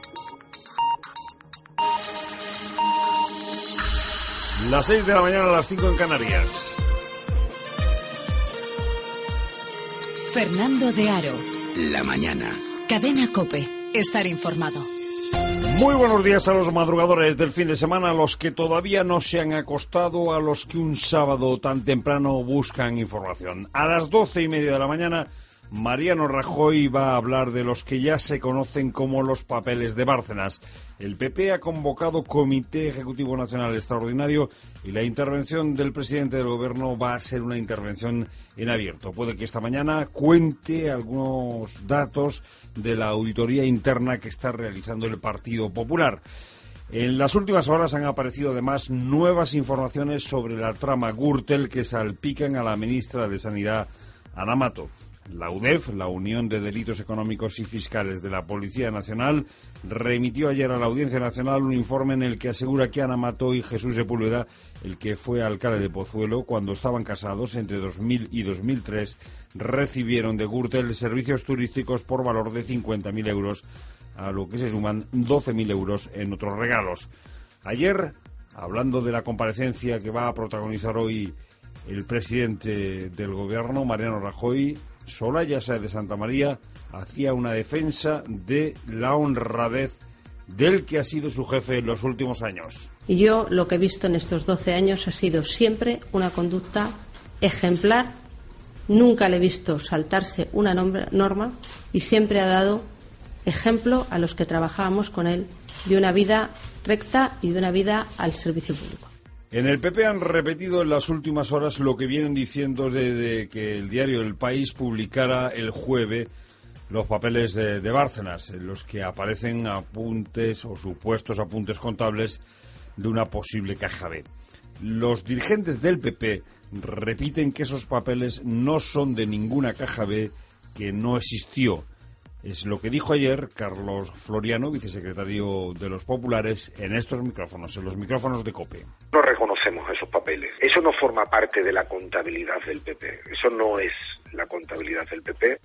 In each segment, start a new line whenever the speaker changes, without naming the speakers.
Las 6 de la mañana, a las 5 en Canarias.
Fernando de Aro.
La mañana.
Cadena COPE. Estar informado.
Muy buenos días a los madrugadores del fin de semana, a los que todavía no se han acostado, a los que un sábado tan temprano buscan información. A las 12:30 de la mañana, Mariano Rajoy va a hablar de los que ya se conocen como los papeles de Bárcenas. El PP ha convocado Comité Ejecutivo Nacional Extraordinario y la intervención del presidente del Gobierno va a ser una intervención en abierto. Puede que esta mañana cuente algunos datos de la auditoría interna que está realizando el Partido Popular. En las últimas horas han aparecido además nuevas informaciones sobre la trama Gürtel que salpican a la ministra de Sanidad, Ana Mato. La UDEF, la Unión de Delitos Económicos y Fiscales de la Policía Nacional, remitió ayer a la Audiencia Nacional un informe en el que asegura que Ana Mato y Jesús Sepúlveda, el que fue alcalde de Pozuelo, cuando estaban casados entre 2000 y 2003, recibieron de Gürtel servicios turísticos por valor de 50.000 euros, a lo que se suman 12.000 euros en otros regalos. Ayer, hablando de la comparecencia que va a protagonizar hoy el presidente del Gobierno, Mariano Rajoy, Soraya Sáez de Santamaría hacía una defensa de la honradez del que ha sido su jefe en los últimos años.
Y yo lo que he visto en estos 12 años ha sido siempre una conducta ejemplar. Nunca le he visto saltarse una norma y siempre ha dado ejemplo a los que trabajábamos con él de una vida recta y de una vida al servicio público.
En el PP han repetido en las últimas horas lo que vienen diciendo de que el diario El País publicara el jueves los papeles de Bárcenas, en los que aparecen apuntes o supuestos apuntes contables de una posible caja B. Los dirigentes del PP repiten que esos papeles no son de ninguna caja B, que no existió. Es lo que dijo ayer Carlos Floriano, vicesecretario de los Populares, en estos micrófonos, en los micrófonos de COPE.
No reconocemos esos papeles. Eso no forma parte de la contabilidad del PP. Eso no es la contabilidad del PP.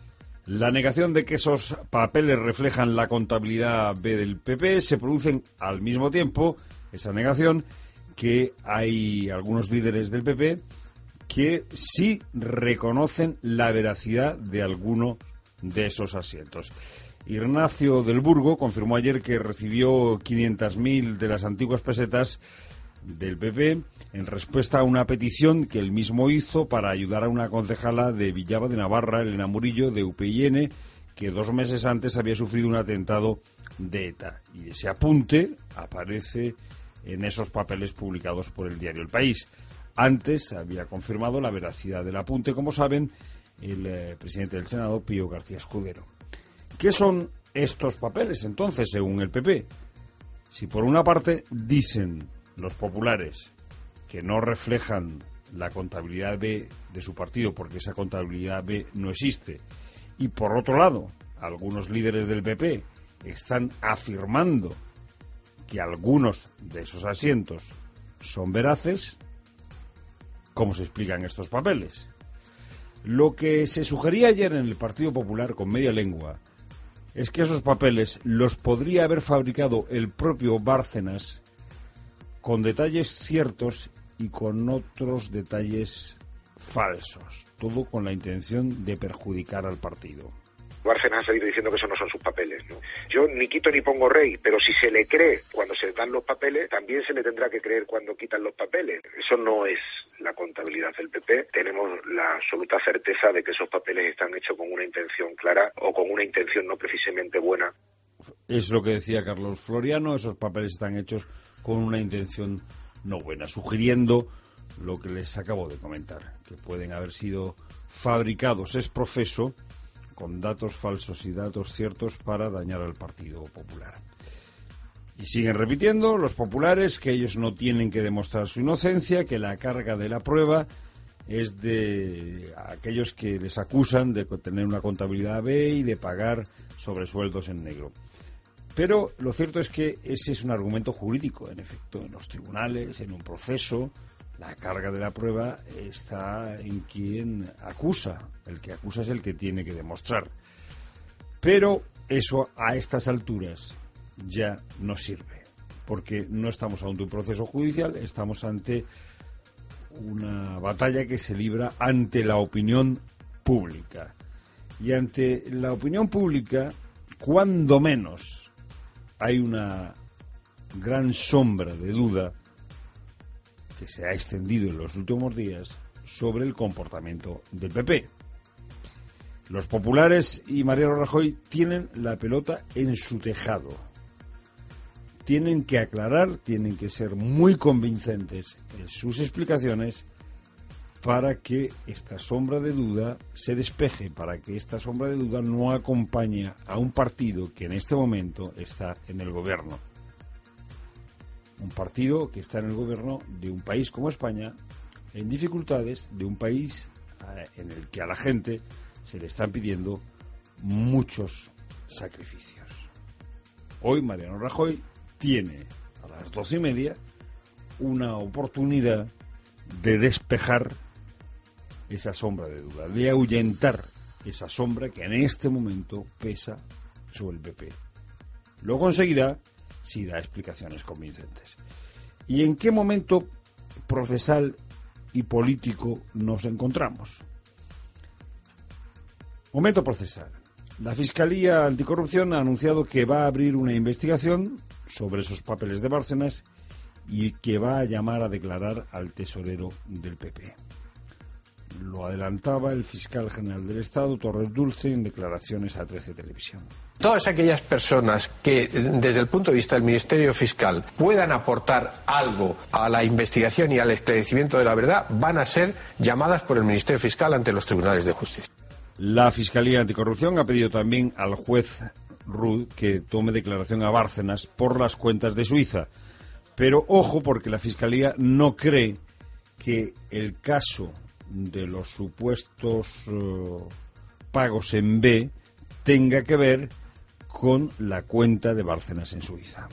La negación de que esos papeles reflejan la contabilidad B del PP se producen al mismo tiempo, esa negación, que hay algunos líderes del PP que sí reconocen la veracidad de alguno de esos asientos. Ignacio del Burgo confirmó ayer que recibió 500.000 de las antiguas pesetas del PP en respuesta a una petición que él mismo hizo para ayudar a una concejala de Villava de Navarra, Elena Murillo, de UPyN, que 2 meses antes había sufrido un atentado de ETA. Y ese apunte aparece en esos papeles publicados por el diario El País. Antes había confirmado la veracidad del apunte, como saben, el presidente del Senado, Pío García Escudero. ¿Qué son estos papeles, entonces, según el PP? Si por una parte dicen los populares que no reflejan la contabilidad B de su partido, porque esa contabilidad B no existe, y por otro lado, algunos líderes del PP están afirmando que algunos de esos asientos son veraces, ¿cómo se explican estos papeles? Lo que se sugería ayer en el Partido Popular con media lengua es que esos papeles los podría haber fabricado el propio Bárcenas con detalles ciertos y con otros detalles falsos, todo con la intención de perjudicar al partido.
Bárcenas ha salido diciendo que esos no son sus papeles, ¿no? Yo ni quito ni pongo rey, pero si se le cree cuando se dan los papeles, también se le tendrá que creer cuando quitan los papeles. Eso no es la contabilidad del PP. Tenemos la absoluta certeza de que esos papeles están hechos con una intención clara o con una intención no precisamente buena.
Es lo que decía Carlos Floriano, esos papeles están hechos con una intención no buena, sugiriendo lo que les acabo de comentar, que pueden haber sido fabricados ex profeso con datos falsos y datos ciertos para dañar al Partido Popular. Y siguen repitiendo los populares que ellos no tienen que demostrar su inocencia, que la carga de la prueba es de aquellos que les acusan de tener una contabilidad B y de pagar sobresueldos en negro. Pero lo cierto es que ese es un argumento jurídico, en efecto, en los tribunales, en un proceso. La carga de la prueba está en quien acusa. El que acusa es el que tiene que demostrar. Pero eso a estas alturas ya no sirve, porque no estamos ante un proceso judicial, estamos ante una batalla que se libra ante la opinión pública. Y ante la opinión pública, cuando menos, hay una gran sombra de duda que se ha extendido en los últimos días sobre el comportamiento del PP. Los populares y Mariano Rajoy tienen la pelota en su tejado. Tienen que aclarar, tienen que ser muy convincentes en sus explicaciones para que esta sombra de duda se despeje, para que esta sombra de duda no acompañe a un partido que en este momento está en el gobierno. Un partido que está en el gobierno de un país como España, en dificultades, de un país en el que a la gente se le están pidiendo muchos sacrificios. Hoy Mariano Rajoy tiene a las 12:30 una oportunidad de despejar esa sombra de duda, de ahuyentar esa sombra que en este momento pesa sobre el PP. Lo conseguirá si da explicaciones convincentes. ¿Y en qué momento procesal y político nos encontramos? Momento procesal. La Fiscalía Anticorrupción ha anunciado que va a abrir una investigación sobre esos papeles de Bárcenas y que va a llamar a declarar al tesorero del PP. Lo adelantaba el fiscal general del Estado, Torres Dulce, en declaraciones a 13 Televisión.
Todas aquellas personas que, desde el punto de vista del Ministerio Fiscal, puedan aportar algo a la investigación y al esclarecimiento de la verdad, van a ser llamadas por el Ministerio Fiscal ante los tribunales de justicia.
La Fiscalía Anticorrupción ha pedido también al juez Rudd que tome declaración a Bárcenas por las cuentas de Suiza. Pero ojo, porque la Fiscalía no cree que el caso de los supuestos pagos en B tenga que ver con la cuenta de Bárcenas en Suiza.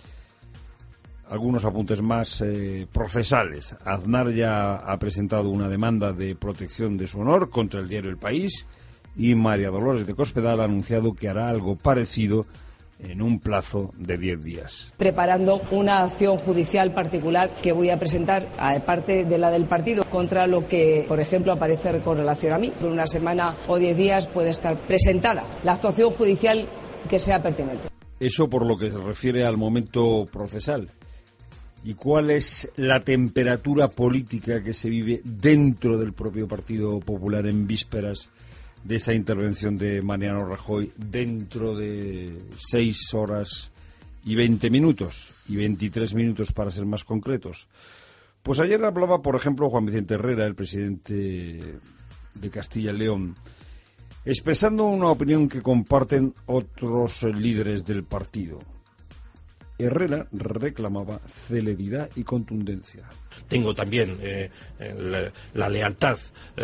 Algunos apuntes más procesales. Aznar ya ha presentado una demanda de protección de su honor contra el diario El País y María Dolores de Cospedal ha anunciado que hará algo parecido en un plazo de 10 días.
Preparando una acción judicial particular que voy a presentar, aparte de la del partido, contra lo que, por ejemplo, aparece con relación a mí. En una semana o 10 días puede estar presentada la actuación judicial que sea pertinente.
Eso por lo que se refiere al momento procesal. ¿Y cuál es la temperatura política que se vive dentro del propio Partido Popular en vísperas de esa intervención de Mariano Rajoy dentro de 6 horas y 20 minutos, y 23 minutos para ser más concretos? Pues ayer hablaba, por ejemplo, Juan Vicente Herrera, el presidente de Castilla y León, expresando una opinión que comparten otros líderes del partido. Herrera reclamaba celeridad y contundencia.
Tengo también la lealtad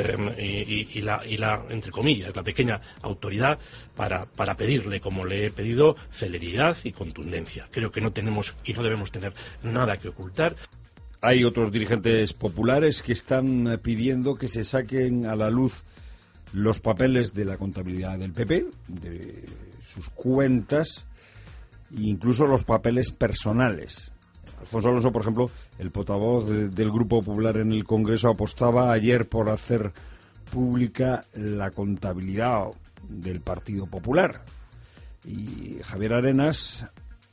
y la, entre comillas, la pequeña autoridad para pedirle, como le he pedido, celeridad y contundencia. Creo que no tenemos y no debemos tener nada que ocultar.
Hay otros dirigentes populares que están pidiendo que se saquen a la luz los papeles de la contabilidad del PP, de sus cuentas, e incluso los papeles personales. Alfonso Alonso, por ejemplo, el portavoz del Grupo Popular en el Congreso, apostaba ayer por hacer pública la contabilidad del Partido Popular. Y Javier Arenas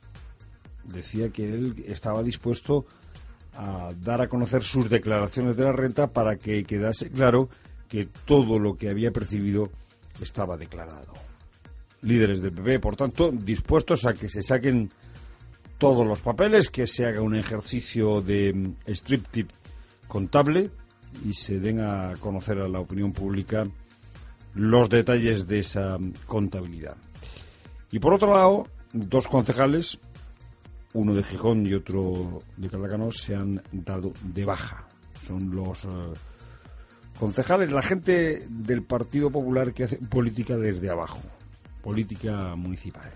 decía que él estaba dispuesto a dar a conocer sus declaraciones de la renta para que quedase claro que todo lo que había percibido estaba declarado. Líderes del PP, por tanto, dispuestos a que se saquen todos los papeles, que se haga un ejercicio de striptease contable y se den a conocer a la opinión pública los detalles de esa contabilidad. Y por otro lado, 2 concejales, uno de Gijón y otro de Caldacano, se han dado de baja. Son los concejales, la gente del Partido Popular que hace política desde abajo, política municipal.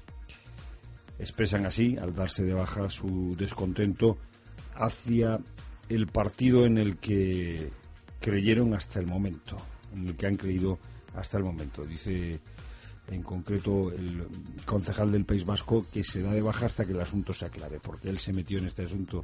Expresan así, al darse de baja, su descontento hacia el partido en el que creyeron hasta el momento, en el que han creído hasta el momento. Dice en concreto el concejal del País Vasco, que se da de baja hasta que el asunto se aclare, porque él se metió en este asunto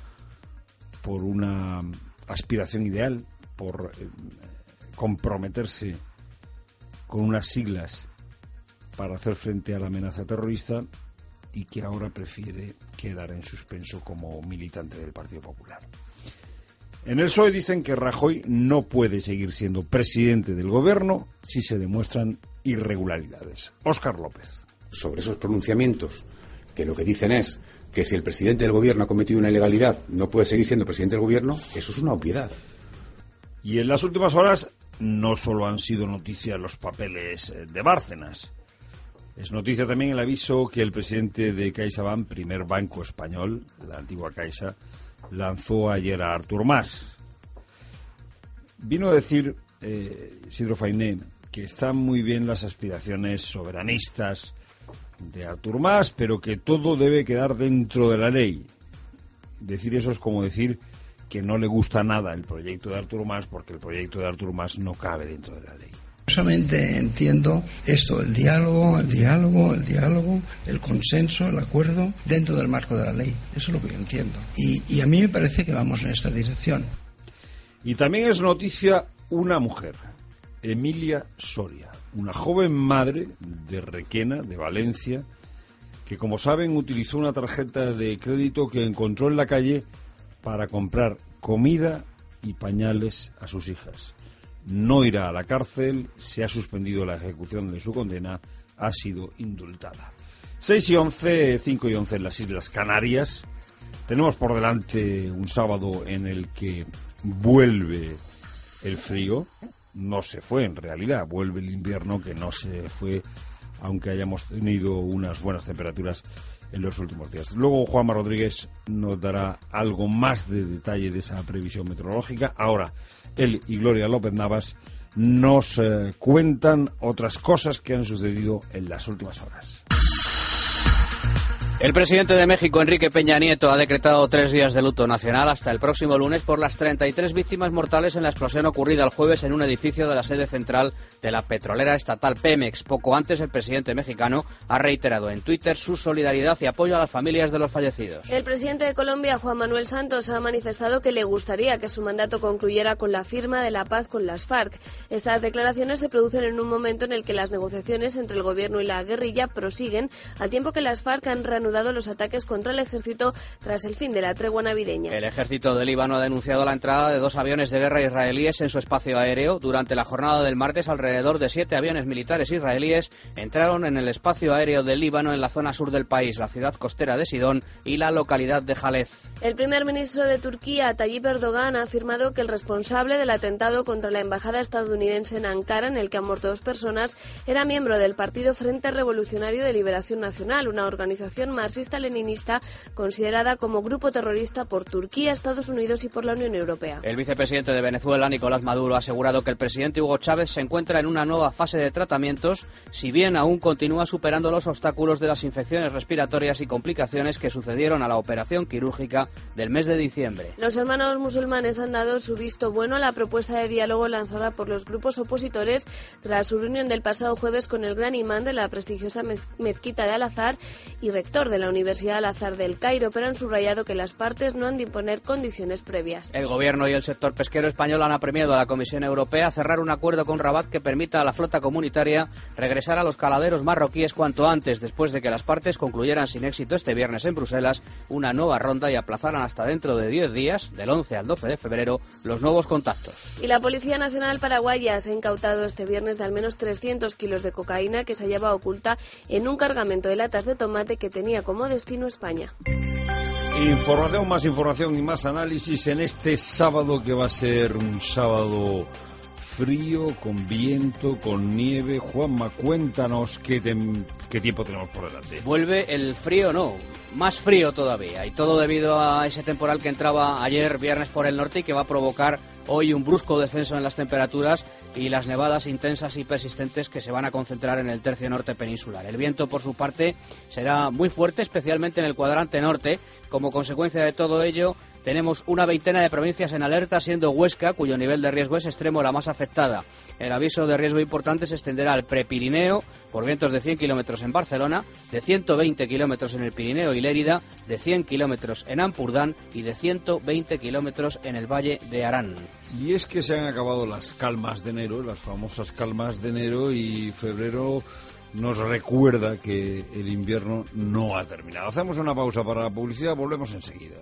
por una aspiración ideal, por comprometerse con unas siglas para hacer frente a la amenaza terrorista, y que ahora prefiere quedar en suspenso como militante del Partido Popular. En el PSOE dicen que Rajoy no puede seguir siendo presidente del gobierno si se demuestran irregularidades. Óscar López.
Sobre esos pronunciamientos, que lo que dicen es que si el presidente del gobierno ha cometido una ilegalidad no puede seguir siendo presidente del gobierno, eso es una obviedad.
Y en las últimas horas no solo han sido noticias los papeles de Bárcenas. Es noticia también el aviso que el presidente de CaixaBank, primer banco español, la antigua Caixa, lanzó ayer a Artur Mas. Vino a decir Isidro Fainé que están muy bien las aspiraciones soberanistas de Artur Mas, pero que todo debe quedar dentro de la ley. Decir eso es como decir que no le gusta nada el proyecto de Artur Mas, porque el proyecto de Artur Mas no cabe dentro de la ley.
Solamente entiendo esto, el diálogo, el consenso, el acuerdo dentro del marco de la ley. Eso es lo que yo entiendo. Y a mí me parece que vamos en esta dirección.
Y también es noticia una mujer, Emilia Soria, una joven madre de Requena, de Valencia, que, como saben, utilizó una tarjeta de crédito que encontró en la calle para comprar comida y pañales a sus hijas. No irá a la cárcel, se ha suspendido la ejecución de su condena, ha sido indultada. 6 y 11, 5 y 11 en las Islas Canarias. Tenemos por delante un sábado en el que vuelve el frío. No se fue en realidad, vuelve el invierno, que no se fue, aunque hayamos tenido unas buenas temperaturas en los últimos días. Luego Juanma Rodríguez nos dará algo más de detalle de esa previsión meteorológica. Ahora él y Gloria López Navas nos cuentan otras cosas que han sucedido en las últimas horas.
El presidente de México, Enrique Peña Nieto, ha decretado 3 días de luto nacional hasta el próximo lunes por las 33 víctimas mortales en la explosión ocurrida el jueves en un edificio de la sede central de la petrolera estatal Pemex. Poco antes, el presidente mexicano ha reiterado en Twitter su solidaridad y apoyo a las familias de los fallecidos.
El presidente de Colombia, Juan Manuel Santos, ha manifestado que le gustaría que su mandato concluyera con la firma de la paz con las FARC. Estas declaraciones se producen en un momento en el que las negociaciones entre el gobierno y la guerrilla prosiguen, al tiempo que las FARC han reanudado los ataques contra el ejército tras el fin de la tregua navideña.
El ejército de Líbano ha denunciado la entrada de 2 aviones de guerra israelíes en su espacio aéreo. Durante la jornada del martes, alrededor de 7 aviones militares israelíes entraron en el espacio aéreo de Líbano en la zona sur del país, la ciudad costera de Sidón y la localidad de Jalez.
El primer ministro de Turquía, Tayyip Erdogan, ha afirmado que el responsable del atentado contra la embajada estadounidense en Ankara, en el que han muerto 2 personas, era miembro del Partido Frente Revolucionario de Liberación Nacional, una organización marxista-leninista considerada como grupo terrorista por Turquía, Estados Unidos y por la Unión Europea.
El vicepresidente de Venezuela, Nicolás Maduro, ha asegurado que el presidente Hugo Chávez se encuentra en una nueva fase de tratamientos, si bien aún continúa superando los obstáculos de las infecciones respiratorias y complicaciones que sucedieron a la operación quirúrgica del mes de diciembre.
Los hermanos musulmanes han dado su visto bueno a la propuesta de diálogo lanzada por los grupos opositores tras su reunión del pasado jueves con el gran imán de la prestigiosa mezquita de Al-Azhar y rector de la Universidad Al-Azhar del Cairo, pero han subrayado que las partes no han de imponer condiciones previas.
El gobierno y el sector pesquero español han apremiado a la Comisión Europea a cerrar un acuerdo con Rabat que permita a la flota comunitaria regresar a los caladeros marroquíes cuanto antes, después de que las partes concluyeran sin éxito este viernes en Bruselas una nueva ronda y aplazaran hasta dentro de 10 días, del 11 al 12 de febrero, los nuevos contactos.
Y la Policía Nacional Paraguaya se ha incautado este viernes de al menos 300 kilos de cocaína que se hallaba oculta en un cargamento de latas de tomate que tenía como destino España.
Información, más información y más análisis en este sábado, que va a ser un sábado frío, con viento, con nieve. Juanma, cuéntanos qué tiempo tenemos por delante.
Vuelve el frío, no, más frío todavía, y todo debido a ese temporal que entraba ayer viernes por el norte y que va a provocar hoy un brusco descenso en las temperaturas y las nevadas intensas y persistentes que se van a concentrar en el tercio norte peninsular. El viento, por su parte, será muy fuerte, especialmente en el cuadrante norte. Como consecuencia de todo ello, Tenemos una veintena de provincias en alerta, siendo Huesca, cuyo nivel de riesgo es extremo, la más afectada. El aviso de riesgo importante se extenderá al Prepirineo, por vientos de 100 kilómetros en Barcelona, de 120 kilómetros en el Pirineo y Lérida, de 100 kilómetros en Ampurdán y de 120 kilómetros en el Valle de Arán.
Y es que se han acabado las calmas de enero, las famosas calmas de enero, y febrero nos recuerda que el invierno no ha terminado. Hacemos una pausa para la publicidad, volvemos enseguida.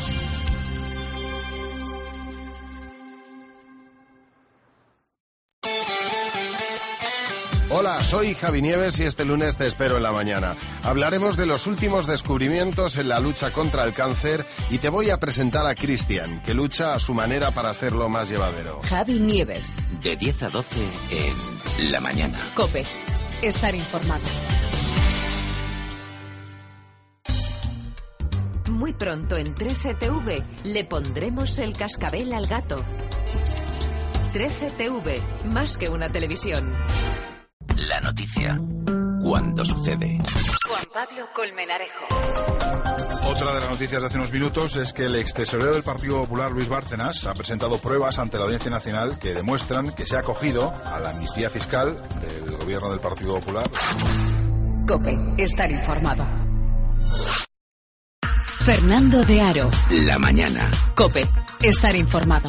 Hola, soy Javi Nieves y este lunes te espero en la mañana. Hablaremos de los últimos descubrimientos en la lucha contra el cáncer y te voy a presentar a Cristian, que lucha a su manera para hacerlo más llevadero.
Javi Nieves.
De 10 a 12 en la mañana.
COPE. Estar informado. Muy pronto en 13TV le pondremos el cascabel al gato. 13TV, más que una televisión.
La noticia, cuando sucede.
Juan Pablo Colmenarejo.
Otra de las noticias de hace unos minutos es que el extesorero del Partido Popular, Luis Bárcenas, ha presentado pruebas ante la Audiencia Nacional que demuestran que se ha acogido a la amnistía fiscal del gobierno del Partido Popular.
COPE, estar informado. Fernando de Aro.
La mañana.
COPE, estar informado.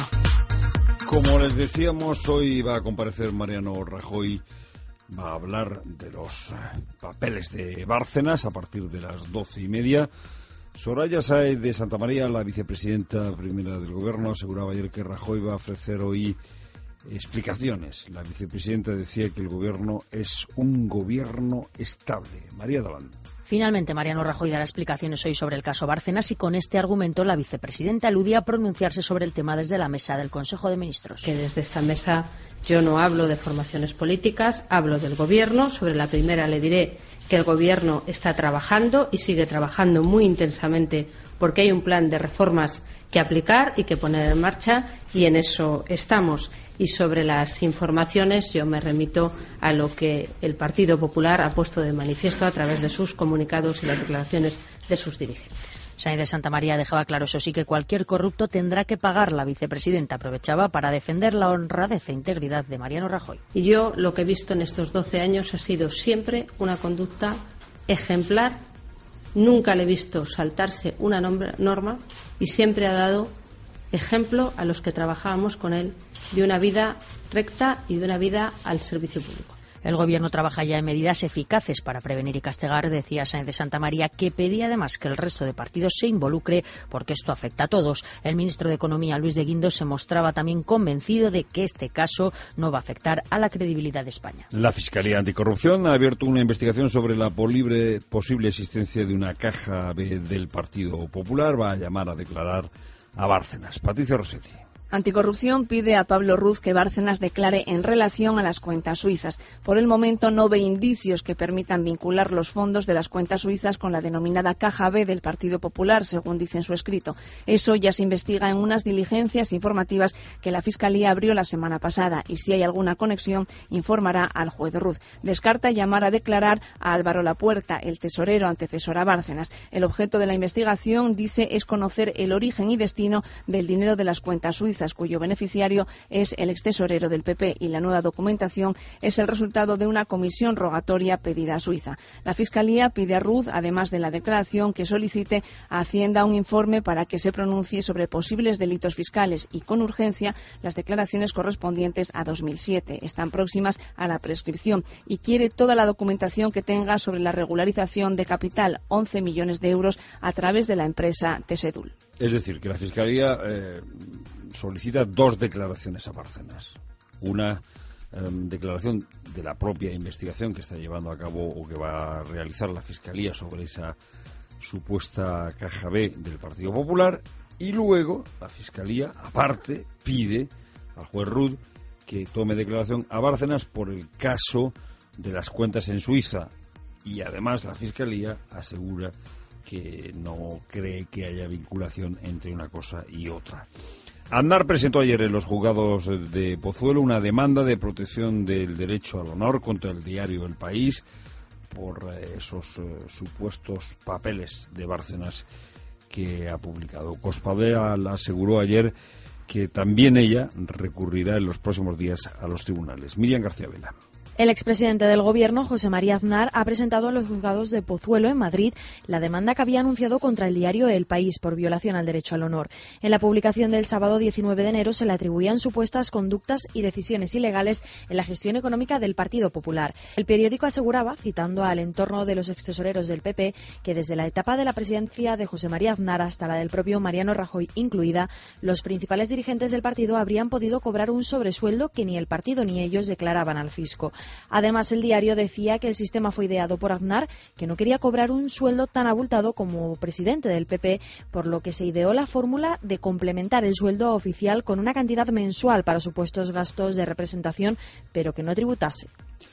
Como les decíamos, hoy va a comparecer Mariano Rajoy. Va a hablar de los papeles de Bárcenas a partir de las 12:30. Soraya Sáez de Santamaría, la vicepresidenta primera del Gobierno, aseguraba ayer que Rajoy va a ofrecer hoy explicaciones. La vicepresidenta decía que el Gobierno es un gobierno estable. María Dalán.
Finalmente, Mariano Rajoy dará explicaciones hoy sobre el caso Bárcenas y con este argumento la vicepresidenta aludía a pronunciarse sobre el tema desde la mesa del Consejo de Ministros.
Que desde esta mesa yo no hablo de formaciones políticas, hablo del Gobierno. Sobre la primera le diré que el Gobierno está trabajando y sigue trabajando muy intensamente porque hay un plan de reformas que aplicar y que poner en marcha y en eso estamos. Y sobre las informaciones yo me remito a lo que el Partido Popular ha puesto de manifiesto a través de sus comunicados y las declaraciones de sus dirigentes.
Sáenz de Santamaría dejaba claro, eso sí, que cualquier corrupto tendrá que pagar. La vicepresidenta aprovechaba para defender la honradez e integridad de Mariano Rajoy.
Y yo lo que he visto en estos 12 años ha sido siempre una conducta ejemplar. Nunca le he visto saltarse una norma y siempre ha dado ejemplo a los que trabajábamos con él de una vida recta y de una vida al servicio público.
El Gobierno trabaja ya en medidas eficaces para prevenir y castigar, decía Sáenz de Santamaría, que pedía además que el resto de partidos se involucre porque esto afecta a todos. El ministro de Economía, Luis de Guindos, se mostraba también convencido de que este caso no va a afectar a la credibilidad de España.
La Fiscalía Anticorrupción ha abierto una investigación sobre la posible existencia de una caja B del Partido Popular. Va a llamar a declarar a Bárcenas. Patricia Rossetti.
Anticorrupción pide a Pablo Ruz que Bárcenas declare en relación a las cuentas suizas. Por el momento no ve indicios que permitan vincular los fondos de las cuentas suizas con la denominada Caja B del Partido Popular, según dice en su escrito. Eso ya se investiga en unas diligencias informativas que la Fiscalía abrió la semana pasada y si hay alguna conexión informará al juez Ruz. Descarta llamar a declarar a Álvaro Lapuerta, el tesorero antecesor a Bárcenas. El objeto de la investigación, dice, es conocer el origen y destino del dinero de las cuentas suizas, cuyo beneficiario es el extesorero del PP, y la nueva documentación es el resultado de una comisión rogatoria pedida a Suiza. La Fiscalía pide a Ruz, además de la declaración, que solicite a Hacienda un informe para que se pronuncie sobre posibles delitos fiscales y, con urgencia, las declaraciones correspondientes a 2007. Están próximas a la prescripción y quiere toda la documentación que tenga sobre la regularización de capital, 11 millones de euros, a través de la empresa Tesedul.
Es decir, que la Fiscalía solicita dos declaraciones a Bárcenas. Una declaración de la propia investigación que está llevando a cabo o que va a realizar la Fiscalía sobre esa supuesta caja B del Partido Popular, y luego la Fiscalía, aparte, pide al juez Ruz que tome declaración a Bárcenas por el caso de las cuentas en Suiza, y además la Fiscalía asegura que no cree que haya vinculación entre una cosa y otra. Aznar presentó ayer en los juzgados de Pozuelo una demanda de protección del derecho al honor contra el diario El País por esos supuestos papeles de Bárcenas que ha publicado. Cospedal aseguró ayer que también ella recurrirá en los próximos días a los tribunales. Miriam García Vela.
El expresidente del Gobierno, José María Aznar, ha presentado en los juzgados de Pozuelo, en Madrid, la demanda que había anunciado contra el diario El País por violación al derecho al honor. En la publicación del sábado 19 de enero se le atribuían supuestas conductas y decisiones ilegales en la gestión económica del Partido Popular. El periódico aseguraba, citando al entorno de los extesoreros del PP, que desde la etapa de la presidencia de José María Aznar hasta la del propio Mariano Rajoy incluida, los principales dirigentes del partido habrían podido cobrar un sobresueldo que ni el partido ni ellos declaraban al fisco. Además, el diario decía que el sistema fue ideado por Aznar, que no quería cobrar un sueldo tan abultado como presidente del PP, por lo que se ideó la fórmula de complementar el sueldo oficial con una cantidad mensual para supuestos gastos de representación, pero que no tributase.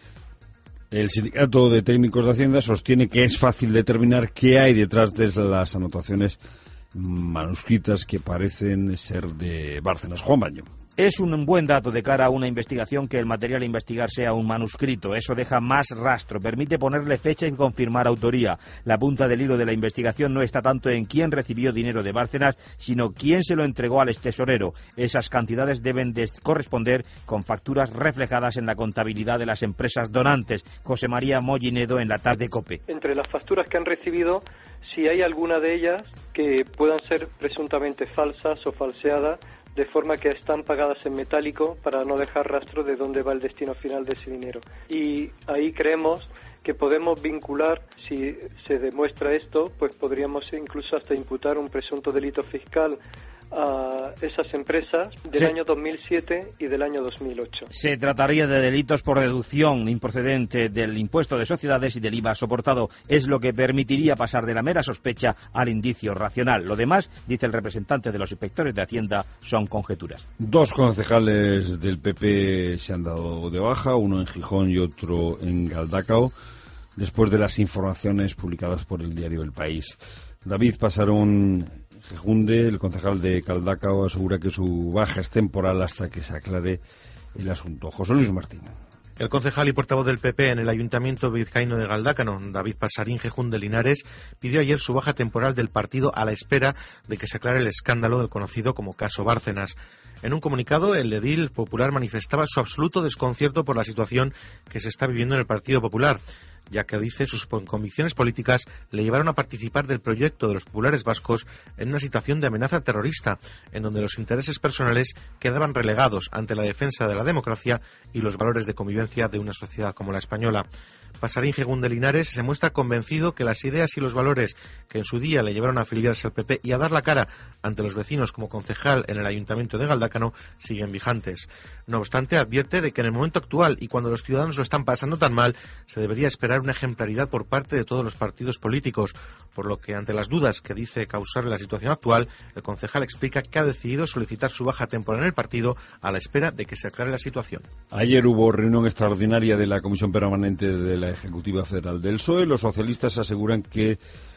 El Sindicato de Técnicos de Hacienda sostiene que es fácil determinar qué hay detrás de las anotaciones manuscritas que parecen ser de Bárcenas. Juan Baño.
Es un buen dato de cara a una investigación que el material a investigar sea un manuscrito. Eso deja más rastro, permite ponerle fecha y confirmar autoría. La punta del hilo de la investigación no está tanto en quién recibió dinero de Bárcenas, sino quién se lo entregó al extesorero. Esas cantidades deben corresponder con facturas reflejadas en la contabilidad de las empresas donantes. José María Mollinedo en la tarde COPE.
Entre las facturas que han recibido, si hay alguna de ellas que puedan ser presuntamente falsas o falseadas, de forma que están pagadas en metálico para no dejar rastro de dónde va el destino final de ese dinero. Y ahí creemos que podemos vincular, si se demuestra esto, pues podríamos incluso hasta imputar un presunto delito fiscal a esas empresas del año 2007 y del año 2008.
Se trataría de delitos por deducción improcedente del impuesto de sociedades y del IVA soportado. Es lo que permitiría pasar de la mera sospecha al indicio racional. Lo demás, dice el representante de los inspectores de Hacienda, son conjeturas.
2 concejales del PP se han dado de baja, uno en Gijón y otro en Galdacao, después de las informaciones publicadas por el diario El País. David Pasarón Gejunde, el concejal de Galdacao, asegura que su baja es temporal hasta que se aclare el asunto. José Luis Martín.
El concejal y portavoz del PP en el Ayuntamiento vizcaíno de Galdácano, David Pasarín Gejunde Linares, pidió ayer su baja temporal del partido a la espera de que se aclare el escándalo del conocido como caso Bárcenas. En un comunicado, el edil popular manifestaba su absoluto desconcierto por la situación que se está viviendo en el Partido Popular, ya que, dice, sus convicciones políticas le llevaron a participar del proyecto de los populares vascos en una situación de amenaza terrorista, en donde los intereses personales quedaban relegados ante la defensa de la democracia y los valores de convivencia de una sociedad como la española. Pasarín Gejunde Linares se muestra convencido que las ideas y los valores que en su día le llevaron a afiliarse al PP y a dar la cara ante los vecinos como concejal en el Ayuntamiento de Galdácano siguen vigentes. No obstante, advierte de que en el momento actual y cuando los ciudadanos lo están pasando tan mal, se debería esperar una ejemplaridad por parte de todos los partidos políticos, por lo que ante las dudas que dice causar la situación actual, el concejal explica que ha decidido solicitar su baja temporal en el partido a la espera de que se aclare la situación.
Ayer hubo reunión extraordinaria de la Comisión Permanente de la Ejecutiva Federal del PSOE. Los socialistas aseguran que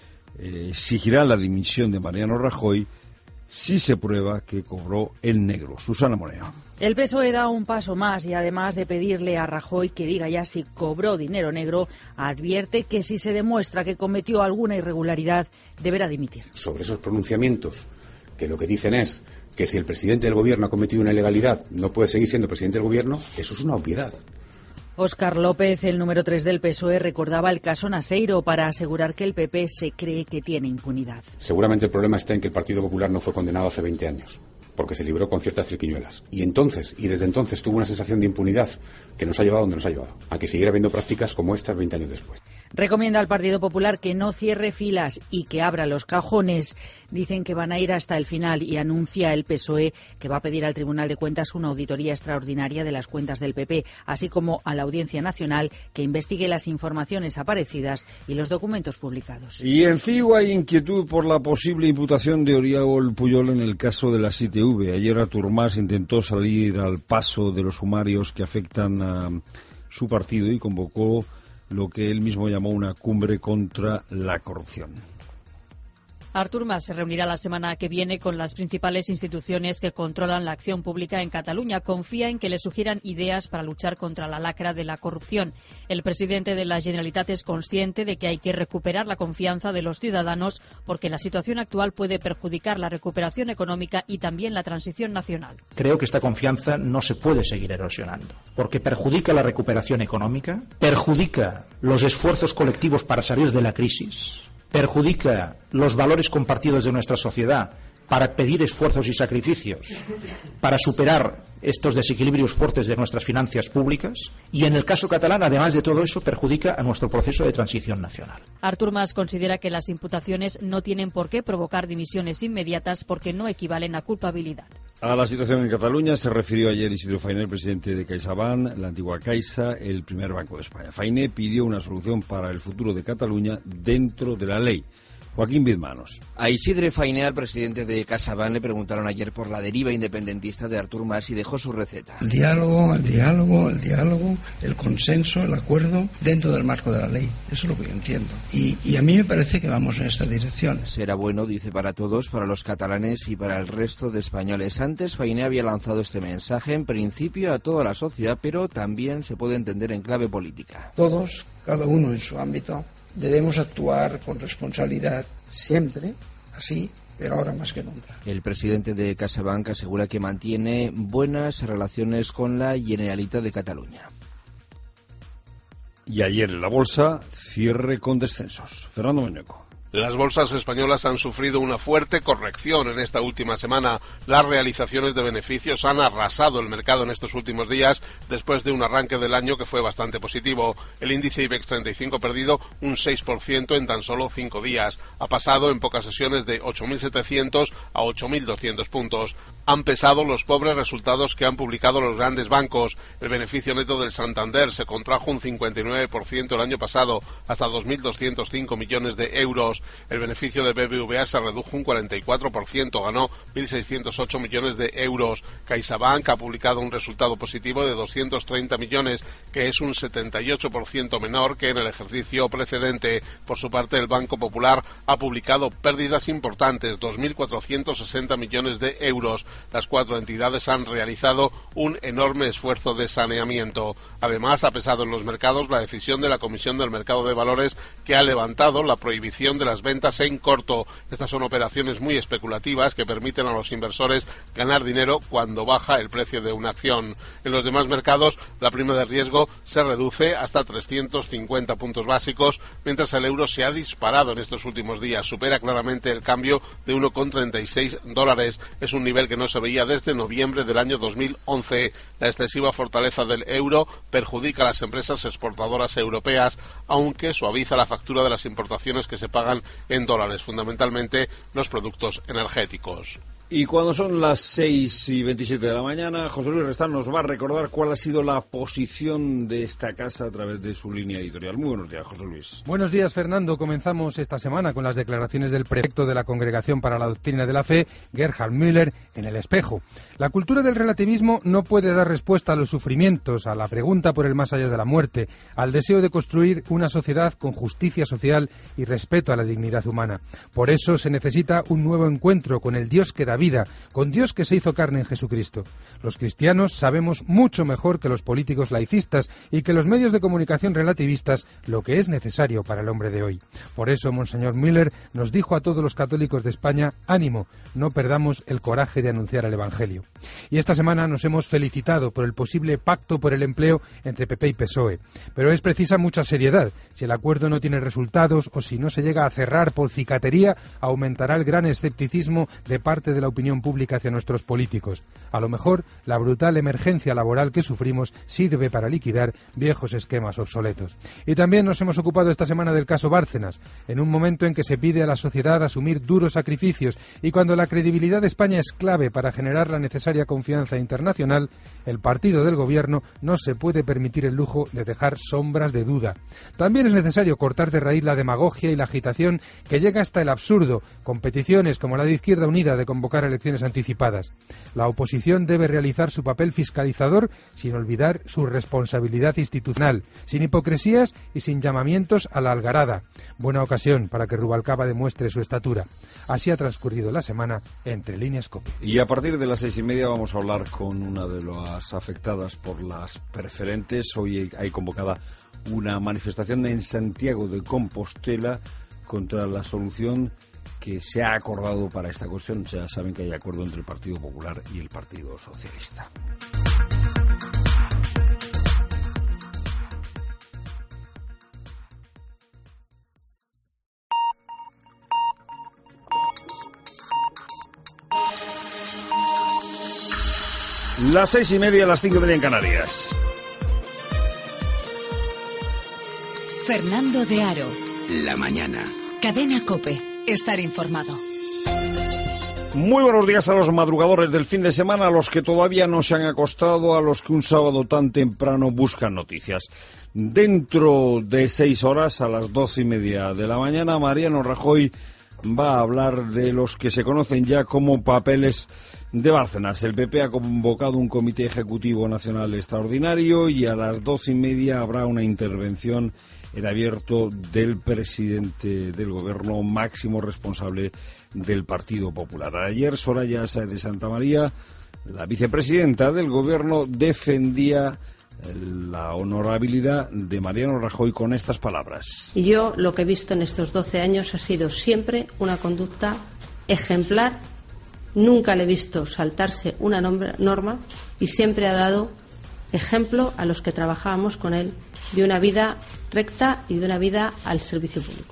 exigirán la dimisión de Mariano Rajoy si se prueba que cobró en negro. Susana Moreno.
El PSOE da un paso más y además de pedirle a Rajoy que diga ya si cobró dinero negro, advierte que si se demuestra que cometió alguna irregularidad, deberá dimitir.
Sobre esos pronunciamientos, que lo que dicen es que si el presidente del gobierno ha cometido una ilegalidad, no puede seguir siendo presidente del gobierno, eso es una obviedad.
Óscar López, el número 3 del PSOE, recordaba el caso Naseiro para asegurar que el PP se cree que tiene impunidad.
Seguramente el problema está en que el Partido Popular no fue condenado hace 20 años, porque se libró con ciertas triquiñuelas. Y desde entonces tuvo una sensación de impunidad que nos ha llevado donde nos ha llevado, a que siguiera habiendo prácticas como estas 20 años después.
Recomienda al Partido Popular que no cierre filas y que abra los cajones. Dicen que van a ir hasta el final y anuncia el PSOE que va a pedir al Tribunal de Cuentas una auditoría extraordinaria de las cuentas del PP, así como a la Audiencia Nacional que investigue las informaciones aparecidas y los documentos publicados.
Y en CIU hay inquietud por la posible imputación de Oriol Pujol en el caso de las ITV. Ayer Artur Mas intentó salir al paso de los sumarios que afectan a su partido y convocó lo que él mismo llamó una cumbre contra la corrupción.
Artur Mas se reunirá la semana que viene con las principales instituciones que controlan la acción pública en Cataluña. Confía en que le sugieran ideas para luchar contra la lacra de la corrupción. El presidente de la Generalitat es consciente de que hay que recuperar la confianza de los ciudadanos porque la situación actual puede perjudicar la recuperación económica y también la transición nacional.
Creo que esta confianza no se puede seguir erosionando porque perjudica la recuperación económica, perjudica los esfuerzos colectivos para salir de la crisis, perjudica los valores compartidos de nuestra sociedad para pedir esfuerzos y sacrificios para superar estos desequilibrios fuertes de nuestras finanzas públicas y, en el caso catalán, además de todo eso, perjudica a nuestro proceso de transición nacional.
Artur Mas considera que las imputaciones no tienen por qué provocar dimisiones inmediatas porque no equivalen a culpabilidad.
A la situación en Cataluña se refirió ayer Isidro Fainé, el presidente de CaixaBank, la antigua Caixa, el primer banco de España. Fainé pidió una solución para el futuro de Cataluña dentro de la ley. Joaquín Bizmanos.
A Isidre Fainé, al presidente de CaixaBank, le preguntaron ayer por la deriva independentista de Artur Mas y dejó su receta.
El diálogo, el consenso, el acuerdo dentro del marco de la ley. Eso es lo que yo entiendo. Y a mí me parece que vamos en esta dirección.
Será bueno, dice, para todos, para los catalanes y para el resto de españoles. Antes, Fainé había lanzado este mensaje, en principio, a toda la sociedad, pero también se puede entender en clave política.
Todos, cada uno en su ámbito, debemos actuar con responsabilidad siempre, así, pero ahora más que nunca.
El presidente de CaixaBank asegura que mantiene buenas relaciones con la Generalitat de Cataluña.
Y ayer en la bolsa, cierre con descensos. Fernando Muñeco.
Las bolsas españolas han sufrido una fuerte corrección en esta última semana. Las realizaciones de beneficios han arrasado el mercado en estos últimos días después de un arranque del año que fue bastante positivo. El índice IBEX 35 ha perdido un 6% en tan solo 5 días. Ha pasado en pocas sesiones de 8.700 a 8.200 puntos. Han pesado los pobres resultados que han publicado los grandes bancos. El beneficio neto del Santander se contrajo un 59% el año pasado, hasta 2.205 millones de euros. El beneficio de BBVA se redujo un 44%, ganó 1.608 millones de euros. CaixaBank ha publicado un resultado positivo de 230 millones, que es un 78% menor que en el ejercicio precedente. Por su parte, el Banco Popular ha publicado pérdidas importantes, 2.460 millones de euros. Las 4 entidades han realizado un enorme esfuerzo de saneamiento. Además, ha pesado en los mercados la decisión de la Comisión del Mercado de Valores, que ha levantado la prohibición de las ventas en corto. Estas son operaciones muy especulativas que permiten a los inversores ganar dinero cuando baja el precio de una acción. En los demás mercados, la prima de riesgo se reduce hasta 350 puntos básicos, mientras el euro se ha disparado en estos últimos días. Supera claramente el cambio de 1,36 dólares. Es un nivel que no se veía desde noviembre del año 2011. La excesiva fortaleza del euro perjudica a las empresas exportadoras europeas, aunque suaviza la factura de las importaciones que se pagan en dólares, fundamentalmente los productos energéticos.
Y cuando son las 6:27 de la mañana, José Luis Restán nos va a recordar cuál ha sido la posición de esta casa a través de su línea editorial. Muy buenos días, José Luis.
Buenos días, Fernando. Comenzamos esta semana con las declaraciones del prefecto de la Congregación para la Doctrina de la Fe, Gerhard Müller, en El Espejo. La cultura del relativismo no puede dar respuesta a los sufrimientos, a la pregunta por el más allá de la muerte, al deseo de construir una sociedad con justicia social y respeto a la dignidad humana. Por eso se necesita un nuevo encuentro con el Dios que da vida, con Dios que se hizo carne en Jesucristo. Los cristianos sabemos mucho mejor que los políticos laicistas y que los medios de comunicación relativistas lo que es necesario para el hombre de hoy. Por eso, Monseñor Müller nos dijo a todos los católicos de España: ánimo, no perdamos el coraje de anunciar el Evangelio. Y esta semana nos hemos felicitado por el posible pacto por el empleo entre PP y PSOE. Pero es precisa mucha seriedad. Si el acuerdo no tiene resultados o si no se llega a cerrar por cicatería, aumentará el gran escepticismo de parte de la opinión pública hacia nuestros políticos. A lo mejor, la brutal emergencia laboral que sufrimos sirve para liquidar viejos esquemas obsoletos. Y también nos hemos ocupado esta semana del caso Bárcenas, en un momento en que se pide a la sociedad asumir duros sacrificios y cuando la credibilidad de España es clave para generar la necesaria confianza internacional, el partido del gobierno no se puede permitir el lujo de dejar sombras de duda. También es necesario cortar de raíz la demagogia y la agitación que llega hasta el absurdo, con peticiones como la de Izquierda Unida de convocar convocar elecciones anticipadas. La oposición debe realizar su papel fiscalizador sin olvidar su responsabilidad institucional, sin hipocresías y sin llamamientos a la algarada. Buena ocasión para que Rubalcaba demuestre su estatura. Así ha transcurrido la semana Entre Líneas COPE.
Y a partir de las 6:30 vamos a hablar con una de las afectadas por las preferentes. Hoy hay convocada una manifestación en Santiago de Compostela contra la solución que se ha acordado para esta cuestión. Ya saben que hay acuerdo entre el Partido Popular y el Partido Socialista. Las 6:30, las 5:30 en Canarias.
Fernando de Aro.
La mañana.
Cadena COPE. Estar informado.
Muy buenos días a los madrugadores del fin de semana, a los que todavía no se han acostado, a los que un sábado tan temprano buscan noticias. Dentro de 6 horas, a las 12:30 de la mañana, Mariano Rajoy va a hablar de los que se conocen ya como papeles de Bárcenas. El PP ha convocado un comité ejecutivo nacional extraordinario y a las 12:30 habrá una intervención en abierto del presidente del gobierno, máximo responsable del Partido Popular. Ayer Soraya Sáez de Santamaría, la vicepresidenta del gobierno, defendía la honorabilidad de Mariano Rajoy con estas palabras.
Y yo lo que he visto en estos 12 años ha sido siempre una conducta ejemplar. Nunca le he visto saltarse una norma y siempre ha dado ejemplo a los que trabajábamos con él de una vida recta y de una vida al servicio público.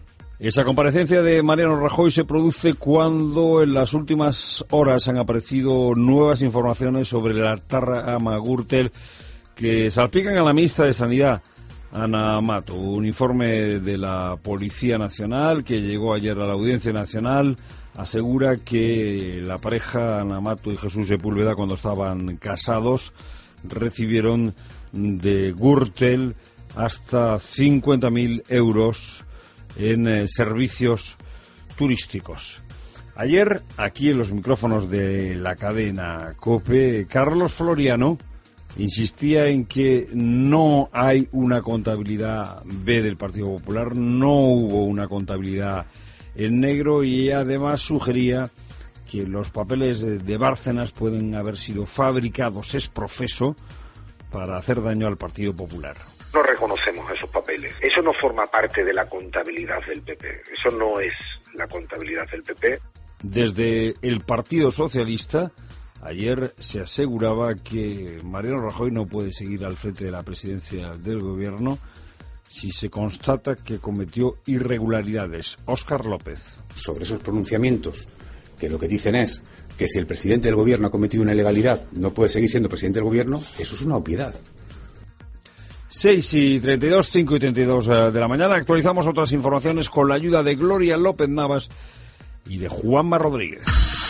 Esa comparecencia de Mariano Rajoy se produce cuando en las últimas horas han aparecido nuevas informaciones sobre la trama Gürtel que salpican a la ministra de Sanidad, Ana Mato. Un informe de la Policía Nacional que llegó ayer a la Audiencia Nacional asegura que la pareja Ana Mato y Jesús Sepúlveda, cuando estaban casados, recibieron de Gürtel hasta 50.000 euros en servicios turísticos. Ayer, aquí en los micrófonos de la cadena COPE, Carlos Floriano insistía en que no hay una contabilidad B del Partido Popular, no hubo una contabilidad en negro, y además sugería que los papeles de Bárcenas pueden haber sido fabricados ex profeso para hacer daño al Partido Popular.
No reconocemos esos papeles. Eso no forma parte de la contabilidad del PP. Eso no es la contabilidad del PP.
Desde el Partido Socialista, ayer se aseguraba que Mariano Rajoy no puede seguir al frente de la presidencia del gobierno si se constata que cometió irregularidades. Óscar López.
Sobre esos pronunciamientos, que lo que dicen es que si el presidente del gobierno ha cometido una ilegalidad no puede seguir siendo presidente del gobierno, eso es una obviedad.
6:32, 5:32 de la mañana. Actualizamos otras informaciones con la ayuda de Gloria López Navas y de Juanma Rodríguez.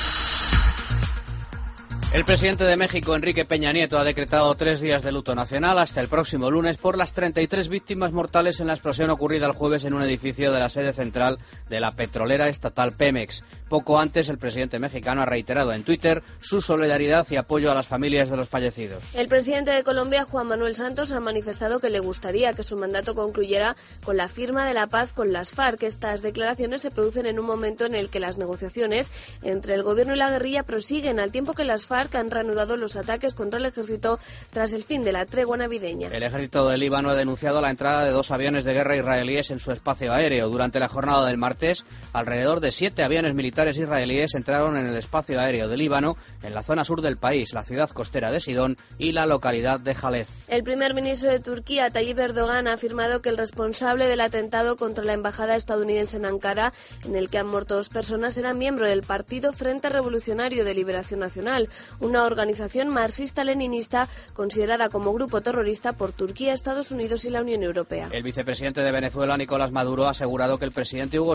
El presidente de México, Enrique Peña Nieto, ha decretado 3 días de luto nacional hasta el próximo lunes por las 33 víctimas mortales en la explosión ocurrida el jueves en un edificio de la sede central de la petrolera estatal Pemex. Poco antes, el presidente mexicano ha reiterado en Twitter su solidaridad y apoyo a las familias de los fallecidos.
El presidente de Colombia, Juan Manuel Santos, ha manifestado que le gustaría que su mandato concluyera con la firma de la paz con las FARC. Estas declaraciones se producen en un momento en el que las negociaciones entre el gobierno y la guerrilla prosiguen, al tiempo que las FARC han reanudado los ataques contra el ejército tras el fin de la tregua navideña.
El ejército del Líbano ha denunciado la entrada de 2 aviones de guerra israelíes en su espacio aéreo. Durante la jornada del martes, alrededor de 7 aviones militares israelíes entraron en el espacio aéreo del Líbano, en la zona sur del país, la ciudad costera de Sidón y la localidad de Jalez.
El primer ministro de Turquía, Tayyip Erdogan, ha afirmado que el responsable del atentado contra la embajada estadounidense en Ankara, en el que han muerto 2 personas, era miembro del Partido Frente Revolucionario de Liberación Nacional, una organización marxista-leninista considerada como grupo terrorista por Turquía, Estados Unidos y la Unión Europea.
El vicepresidente de Venezuela, Nicolás Maduro, ha asegurado que el presidente Hugo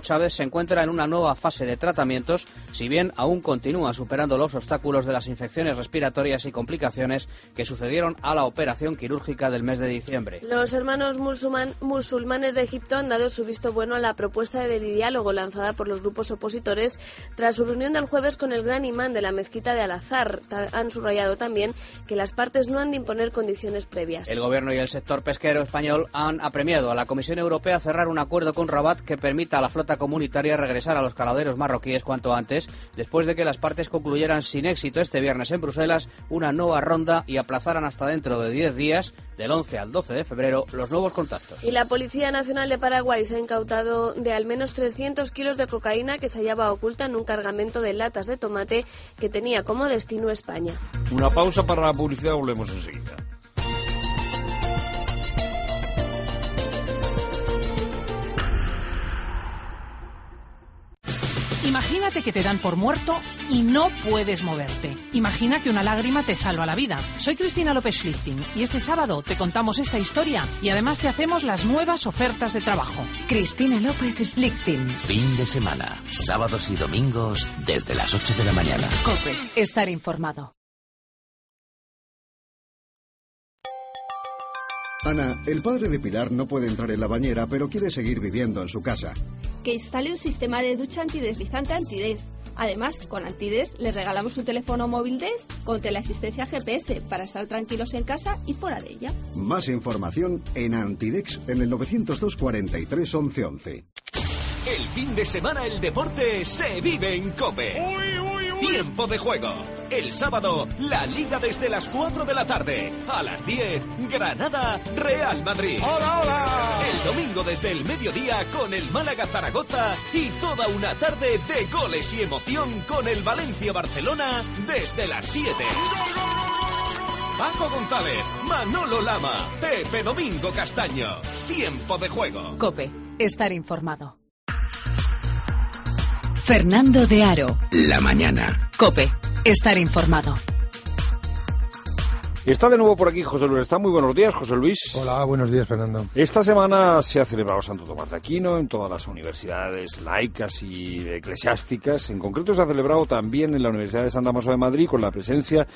Chávez se encuentra en una nueva fase de tratamientos, si bien aún continúa superando los obstáculos de las infecciones respiratorias y complicaciones que sucedieron a la operación quirúrgica del mes de diciembre.
Los hermanos musulmanes de Egipto han dado su visto bueno a la propuesta de diálogo lanzada por los grupos opositores tras su reunión del jueves con el gran imán de la mezquita de Al-Azhar. Han subrayado también que las partes no han de imponer condiciones previas.
El gobierno y el sector pesquero español han apremiado a la Comisión Europea a cerrar un acuerdo con Rabat que permita a la flota comunitaria regresar a los caladeros marroquíes cuanto antes, después de que las partes concluyeran sin éxito este viernes en Bruselas una nueva ronda y aplazaran hasta dentro de 10 días, del 11 al 12 de febrero, los nuevos contactos.
Y la Policía Nacional de Paraguay se ha incautado de al menos 300 kilos de cocaína que se hallaba oculta en un cargamento de latas de tomate que tenía como destino España.
Una pausa para la publicidad, volvemos enseguida.
Imagínate que te dan por muerto y no puedes moverte. Imagina que una lágrima te salva la vida. Soy Cristina López Schlichting y este sábado te contamos esta historia y además te hacemos las nuevas ofertas de trabajo.
Cristina López Schlichting.
Fin de semana, sábados y domingos desde las 8 de la mañana.
COPE. Estar informado.
Ana, el padre de Pilar no puede entrar en la bañera, pero quiere seguir viviendo en su casa.
Que instale un sistema de ducha antideslizante Antides. Además, con Antides le regalamos un teléfono móvil DES con teleasistencia GPS para estar tranquilos en casa y fuera de ella.
Más información en Antidex en el 902 43 11 11.
El fin de semana el deporte se vive en COPE. Tiempo de juego. El sábado, la Liga desde las 4 de la tarde. A las 10, Granada, Real Madrid. ¡Hola, hola! El domingo desde el mediodía con el Málaga-Zaragoza y toda una tarde de goles y emoción con el Valencia-Barcelona desde las 7. Paco González, Manolo Lama, Pepe Domingo Castaño. Tiempo de juego.
COPE. Estar informado. Fernando de Aro.
La mañana.
COPE. Estar informado.
Está de nuevo por aquí José Luis. Está muy buenos días, José Luis.
Hola, buenos días, Fernando.
Esta semana se ha celebrado Santo Tomás de Aquino en todas las universidades laicas y eclesiásticas. En concreto se ha celebrado también en la Universidad de San Damaso de Madrid con la presencia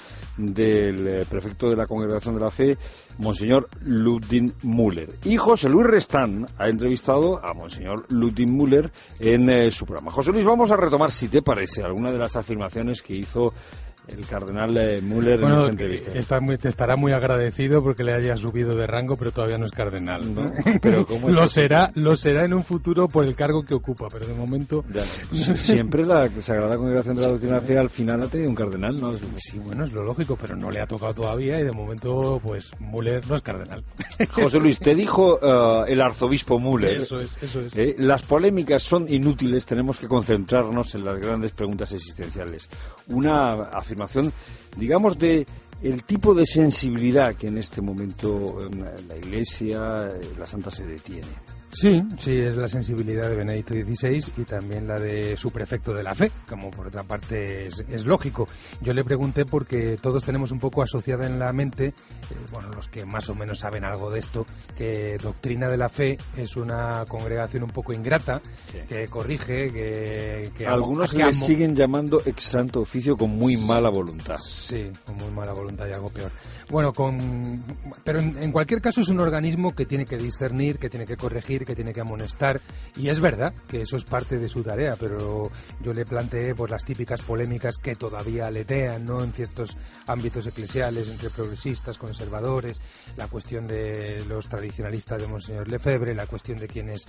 del prefecto de la Congregación de la Fe, Monseñor Ludwig Müller. Y José Luis Restán ha entrevistado a Monseñor Ludwig Müller en su programa. José Luis, vamos a retomar, si te parece, alguna de las afirmaciones que hizo el cardenal Müller en esta entrevista.
Te estará muy agradecido porque le haya subido de rango, pero todavía no es cardenal, ¿no?
Pero ¿cómo
lo será en un futuro por el cargo que ocupa, pero de momento...
Ya, pues siempre la Sagrada Congregación de la Doctrina de la Fe al final ha tenido un cardenal, ¿no?
Sí, bueno, es lo lógico, pero no le ha tocado todavía y de momento, pues, Müller no es cardenal.
José Luis, te dijo el arzobispo Müller...
Eso es.
Las polémicas son inútiles, tenemos que concentrarnos en las grandes preguntas existenciales. Una afirmación, digamos, de el tipo de sensibilidad que en este momento la Iglesia, la Santa Sede tiene.
Sí, es la sensibilidad de Benedicto XVI y también la de su prefecto de la fe, como por otra parte es lógico. Yo le pregunté porque todos tenemos un poco asociada en la mente, los que más o menos saben algo de esto, que Doctrina de la Fe es una congregación un poco ingrata, sí, que corrige, que
algunos le siguen llamando ex santo oficio con muy mala voluntad.
Sí, con muy mala voluntad y algo peor. Bueno, pero en cualquier caso es un organismo que tiene que discernir, que tiene que corregir, que tiene que amonestar, y es verdad que eso es parte de su tarea, pero yo le planteé pues las típicas polémicas que todavía aletean, ¿no?, en ciertos ámbitos eclesiales entre progresistas, conservadores, la cuestión de los tradicionalistas de Monseñor Lefebvre, la cuestión de quienes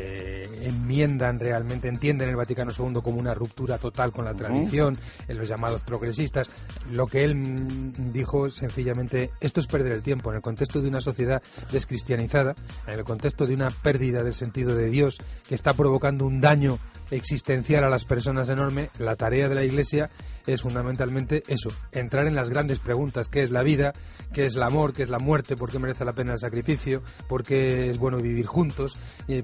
enmiendan realmente, entienden el Vaticano II como una ruptura total con la tradición, en los llamados progresistas. Lo que él dijo sencillamente, esto es perder el tiempo en el contexto de una sociedad descristianizada, en el contexto de una pérdida del sentido de Dios que está provocando un daño existencial a las personas enorme. La tarea de la Iglesia es fundamentalmente eso, entrar en las grandes preguntas: ¿qué es la vida? ¿Qué es el amor? ¿Qué es la muerte? ¿Por qué merece la pena el sacrificio? ¿Por qué es bueno vivir juntos?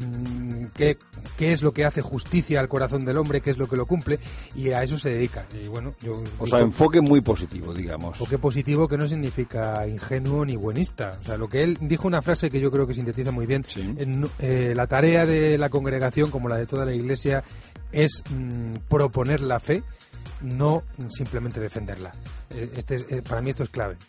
¿Qué es lo que hace justicia al corazón del hombre? ¿Qué es lo que lo cumple? Y a eso se dedica. Y bueno,
enfoque muy positivo, digamos.
Enfoque positivo que no significa ingenuo ni buenista. O sea, lo que él dijo, una frase que yo creo que sintetiza muy bien. ¿Sí? La tarea de la congregación, como la de toda la Iglesia, es proponer la fe, no simplemente defenderla. Para mí esto es clave.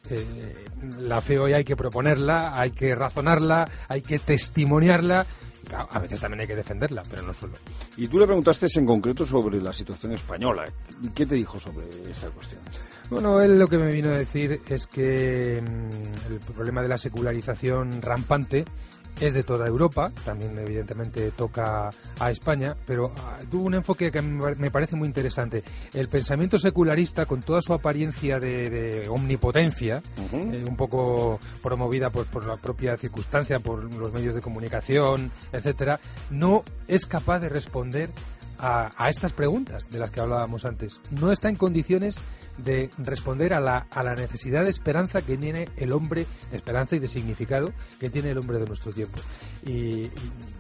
La fe hoy hay que proponerla, hay que razonarla, hay que testimoniarla. Claro, a veces también hay que defenderla, pero no solo.
Y tú le preguntaste en concreto sobre la situación española. ¿Qué te dijo sobre esta cuestión?
Bueno, él lo que me vino a decir es que el problema de la secularización rampante es de toda Europa, también evidentemente toca a España, pero tuvo un enfoque que me parece muy interesante. El pensamiento secularista, con toda su apariencia de omnipotencia, un poco promovida por la propia circunstancia, por los medios de comunicación, etcétera, no es capaz de responder a estas preguntas de las que hablábamos antes. No está en condiciones de responder a la necesidad de esperanza que tiene el hombre, esperanza y de significado que tiene el hombre de nuestro tiempo. Y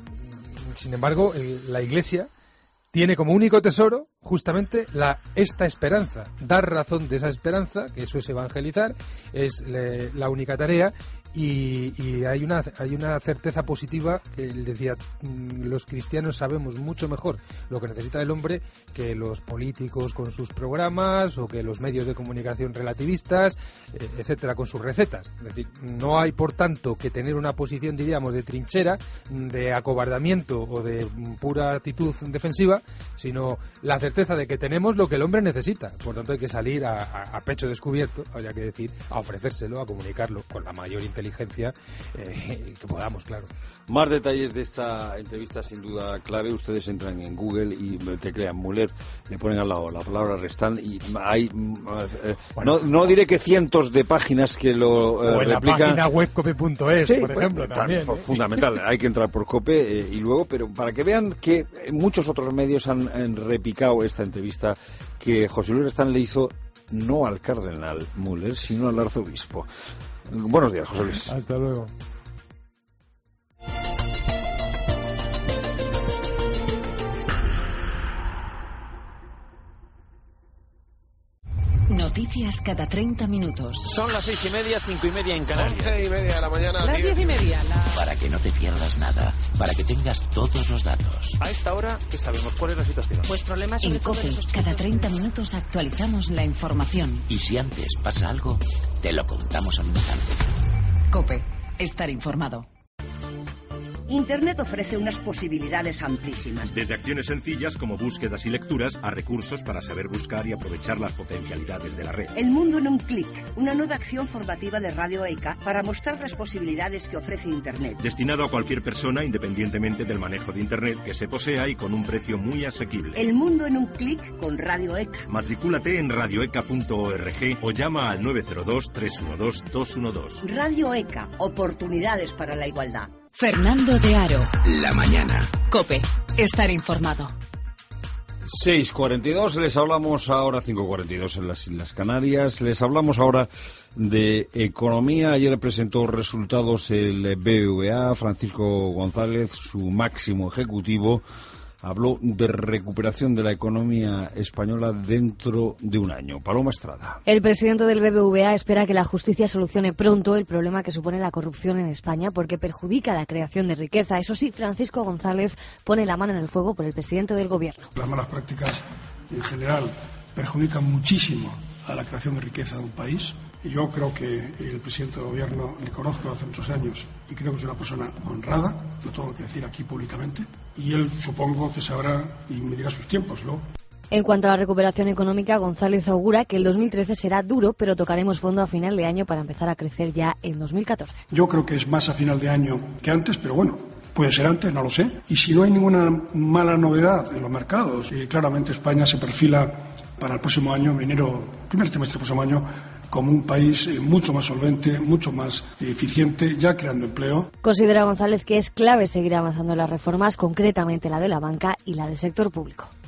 sin embargo, la Iglesia tiene como único tesoro justamente esta esperanza, dar razón de esa esperanza, que eso es evangelizar, es la única tarea. Y hay una certeza positiva que él decía: los cristianos sabemos mucho mejor lo que necesita el hombre que los políticos con sus programas, o que los medios de comunicación relativistas, etcétera, con sus recetas. Es decir, no hay por tanto que tener una posición, diríamos, de trinchera, de acobardamiento o de pura actitud defensiva, sino la certeza de que tenemos lo que el hombre necesita. Por tanto, hay que salir a pecho descubierto, habría que decir, a ofrecérselo, a comunicarlo con la mayor inteligencia que podamos, claro.
Más detalles de esta entrevista, sin duda clave. Ustedes entran en Google y teclean Müller, le ponen al lado la palabra Restant y hay no diré que cientos de páginas que lo
o en
replican.
La página web cope.es, sí, por ejemplo, también.
Fundamental, hay que entrar por Cope y luego, pero para que vean que muchos otros medios han replicado esta entrevista que José Luis Restant le hizo no al cardenal Müller, sino al arzobispo. Buenos días, José Luis.
Hasta luego.
Noticias cada 30 minutos.
Son las 6:30, 5:30 en Canarias.
11:30 de la mañana.
Las 10:30.
Para que no te pierdas nada, para que tengas todos los datos.
A esta hora, ¿qué sabemos? ¿Cuál es la situación?
Pues problemas
en COPE, cada 30 minutos actualizamos la información.
Y si antes pasa algo, te lo contamos al instante.
COPE, estar informado.
Internet ofrece unas posibilidades amplísimas.
Desde acciones sencillas como búsquedas y lecturas a recursos para saber buscar y aprovechar las potencialidades de la red.
El mundo en un clic, una nueva acción formativa de Radio ECA para mostrar las posibilidades que ofrece Internet.
Destinado a cualquier persona independientemente del manejo de Internet que se posea y con un precio muy asequible.
El mundo en un clic con Radio ECA.
Matricúlate en radioeca.org o llama al 902-312-212.
Radio ECA, oportunidades para la igualdad.
Fernando de Aro.
La mañana.
COPE, estar informado.
6:42, les hablamos ahora, 5:42 en las Islas Canarias, les hablamos ahora de economía. Ayer presentó resultados el BBVA, Francisco González, su máximo ejecutivo, habló de recuperación de la economía española dentro de un año. Paloma Estrada.
El presidente del BBVA espera que la justicia solucione pronto el problema que supone la corrupción en España, porque perjudica la creación de riqueza. Eso sí, Francisco González pone la mano en el fuego por el presidente del gobierno.
Las malas prácticas en general perjudican muchísimo a la creación de riqueza de un país. Y yo creo que el presidente del gobierno le conozco hace muchos años y creo que es una persona honrada, lo tengo que decir aquí públicamente, y él supongo que sabrá y medirá sus tiempos, ¿no?
En cuanto a la recuperación económica, González augura que el 2013 será duro, pero tocaremos fondo a final de año para empezar a crecer ya en 2014.
Yo creo que es más a final de año que antes, pero bueno, puede ser antes, no lo sé. Y si no hay ninguna mala novedad en los mercados, claramente España se perfila para el próximo año, primer trimestre del próximo año, como un país mucho más solvente, mucho más eficiente, ya creando empleo.
Considera González que es clave seguir avanzando en las reformas, concretamente la de la banca y la del sector público.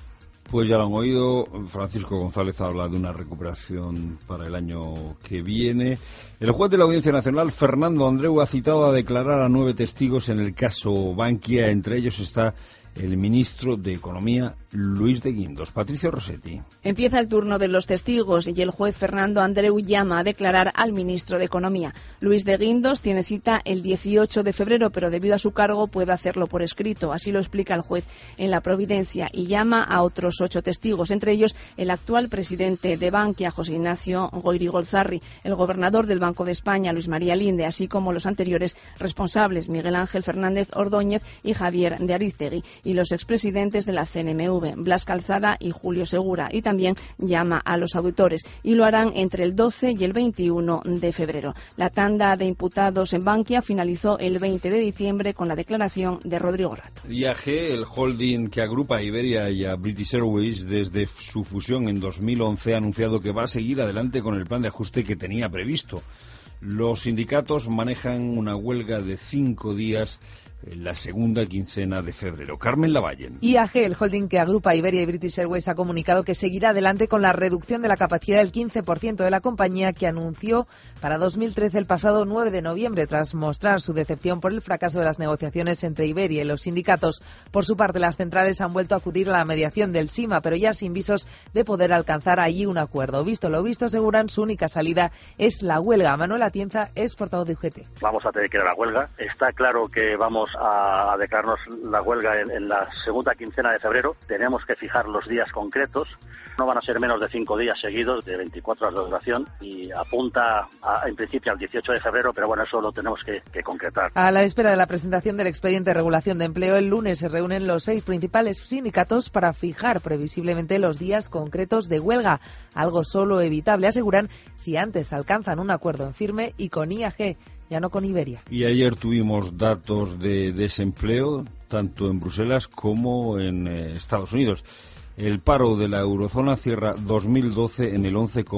Pues ya lo han oído, Francisco González habla de una recuperación para el año que viene. El juez de la Audiencia Nacional, Fernando Andreu, ha citado a declarar a 9 testigos en el caso Bankia. Entre ellos está el ministro de Economía, Luis de Guindos. Patricio Rossetti.
Empieza el turno de los testigos y el juez Fernando Andreu llama a declarar al ministro de Economía. Luis de Guindos tiene cita el 18 de febrero, pero debido a su cargo puede hacerlo por escrito. Así lo explica el juez en la Providencia y llama a otros 8 testigos, entre ellos el actual presidente de Bankia, José Ignacio Goirigolzarri, el gobernador del Banco de España, Luis María Linde, así como los anteriores responsables, Miguel Ángel Fernández Ordóñez y Javier de Ariztegui, y los expresidentes de la CNMV, Blas Calzada y Julio Segura, y también llama a los auditores, y lo harán entre el 12 y el 21 de febrero. La tanda de imputados en Bankia finalizó el 20 de diciembre con la declaración de Rodrigo Rato.
IAG, el holding que agrupa a Iberia y a British Airways desde su fusión en 2011, ha anunciado que va a seguir adelante con el plan de ajuste que tenía previsto. Los sindicatos manejan una huelga de 5 días en la segunda quincena de febrero. Carmen Lavalle.
IAG, el holding que agrupa a Iberia y British Airways, ha comunicado que seguirá adelante con la reducción de la capacidad del 15% de la compañía que anunció para 2013 el pasado 9 de noviembre, tras mostrar su decepción por el fracaso de las negociaciones entre Iberia y los sindicatos. Por su parte, las centrales han vuelto a acudir a la mediación del SIMA, pero ya sin visos de poder alcanzar allí un acuerdo. Visto lo visto, aseguran, su única salida es la huelga. Manuel Atienza es portavoz de UGT.
Vamos a tener que ir a la huelga. Está claro que vamos a declararnos la huelga en la segunda quincena de febrero. Tenemos que fijar los días concretos. No van a ser menos de 5 días seguidos, de 24 horas de duración, y apunta en principio al 18 de febrero, pero bueno, eso lo tenemos que concretar.
A la espera de la presentación del expediente de regulación de empleo, el lunes se reúnen los 6 principales sindicatos para fijar previsiblemente los días concretos de huelga, algo solo evitable, aseguran, si antes alcanzan un acuerdo en firme y con IAG, ya no con Iberia.
Y ayer tuvimos datos de desempleo, tanto en Bruselas como en Estados Unidos. El paro de la eurozona cierra 2012 en el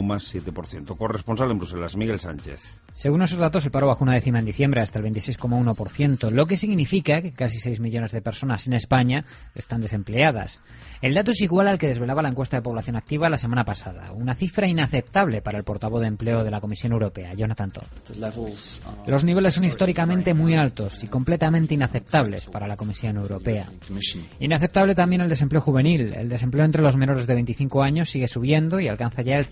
11,7%. Corresponsal en Bruselas, Miguel Sánchez.
Según esos datos, el paro bajó una décima en diciembre hasta el 26,1%, lo que significa que casi 6 millones de personas en España están desempleadas. El dato es igual al que desvelaba la encuesta de población activa la semana pasada, una cifra inaceptable para el portavoz de empleo de la Comisión Europea, Jonathan Todd. Los niveles son históricamente muy altos y completamente inaceptables para la Comisión Europea. Inaceptable también el desempleo juvenil. El desempleo entre los menores de 25 años sigue subiendo y alcanza ya el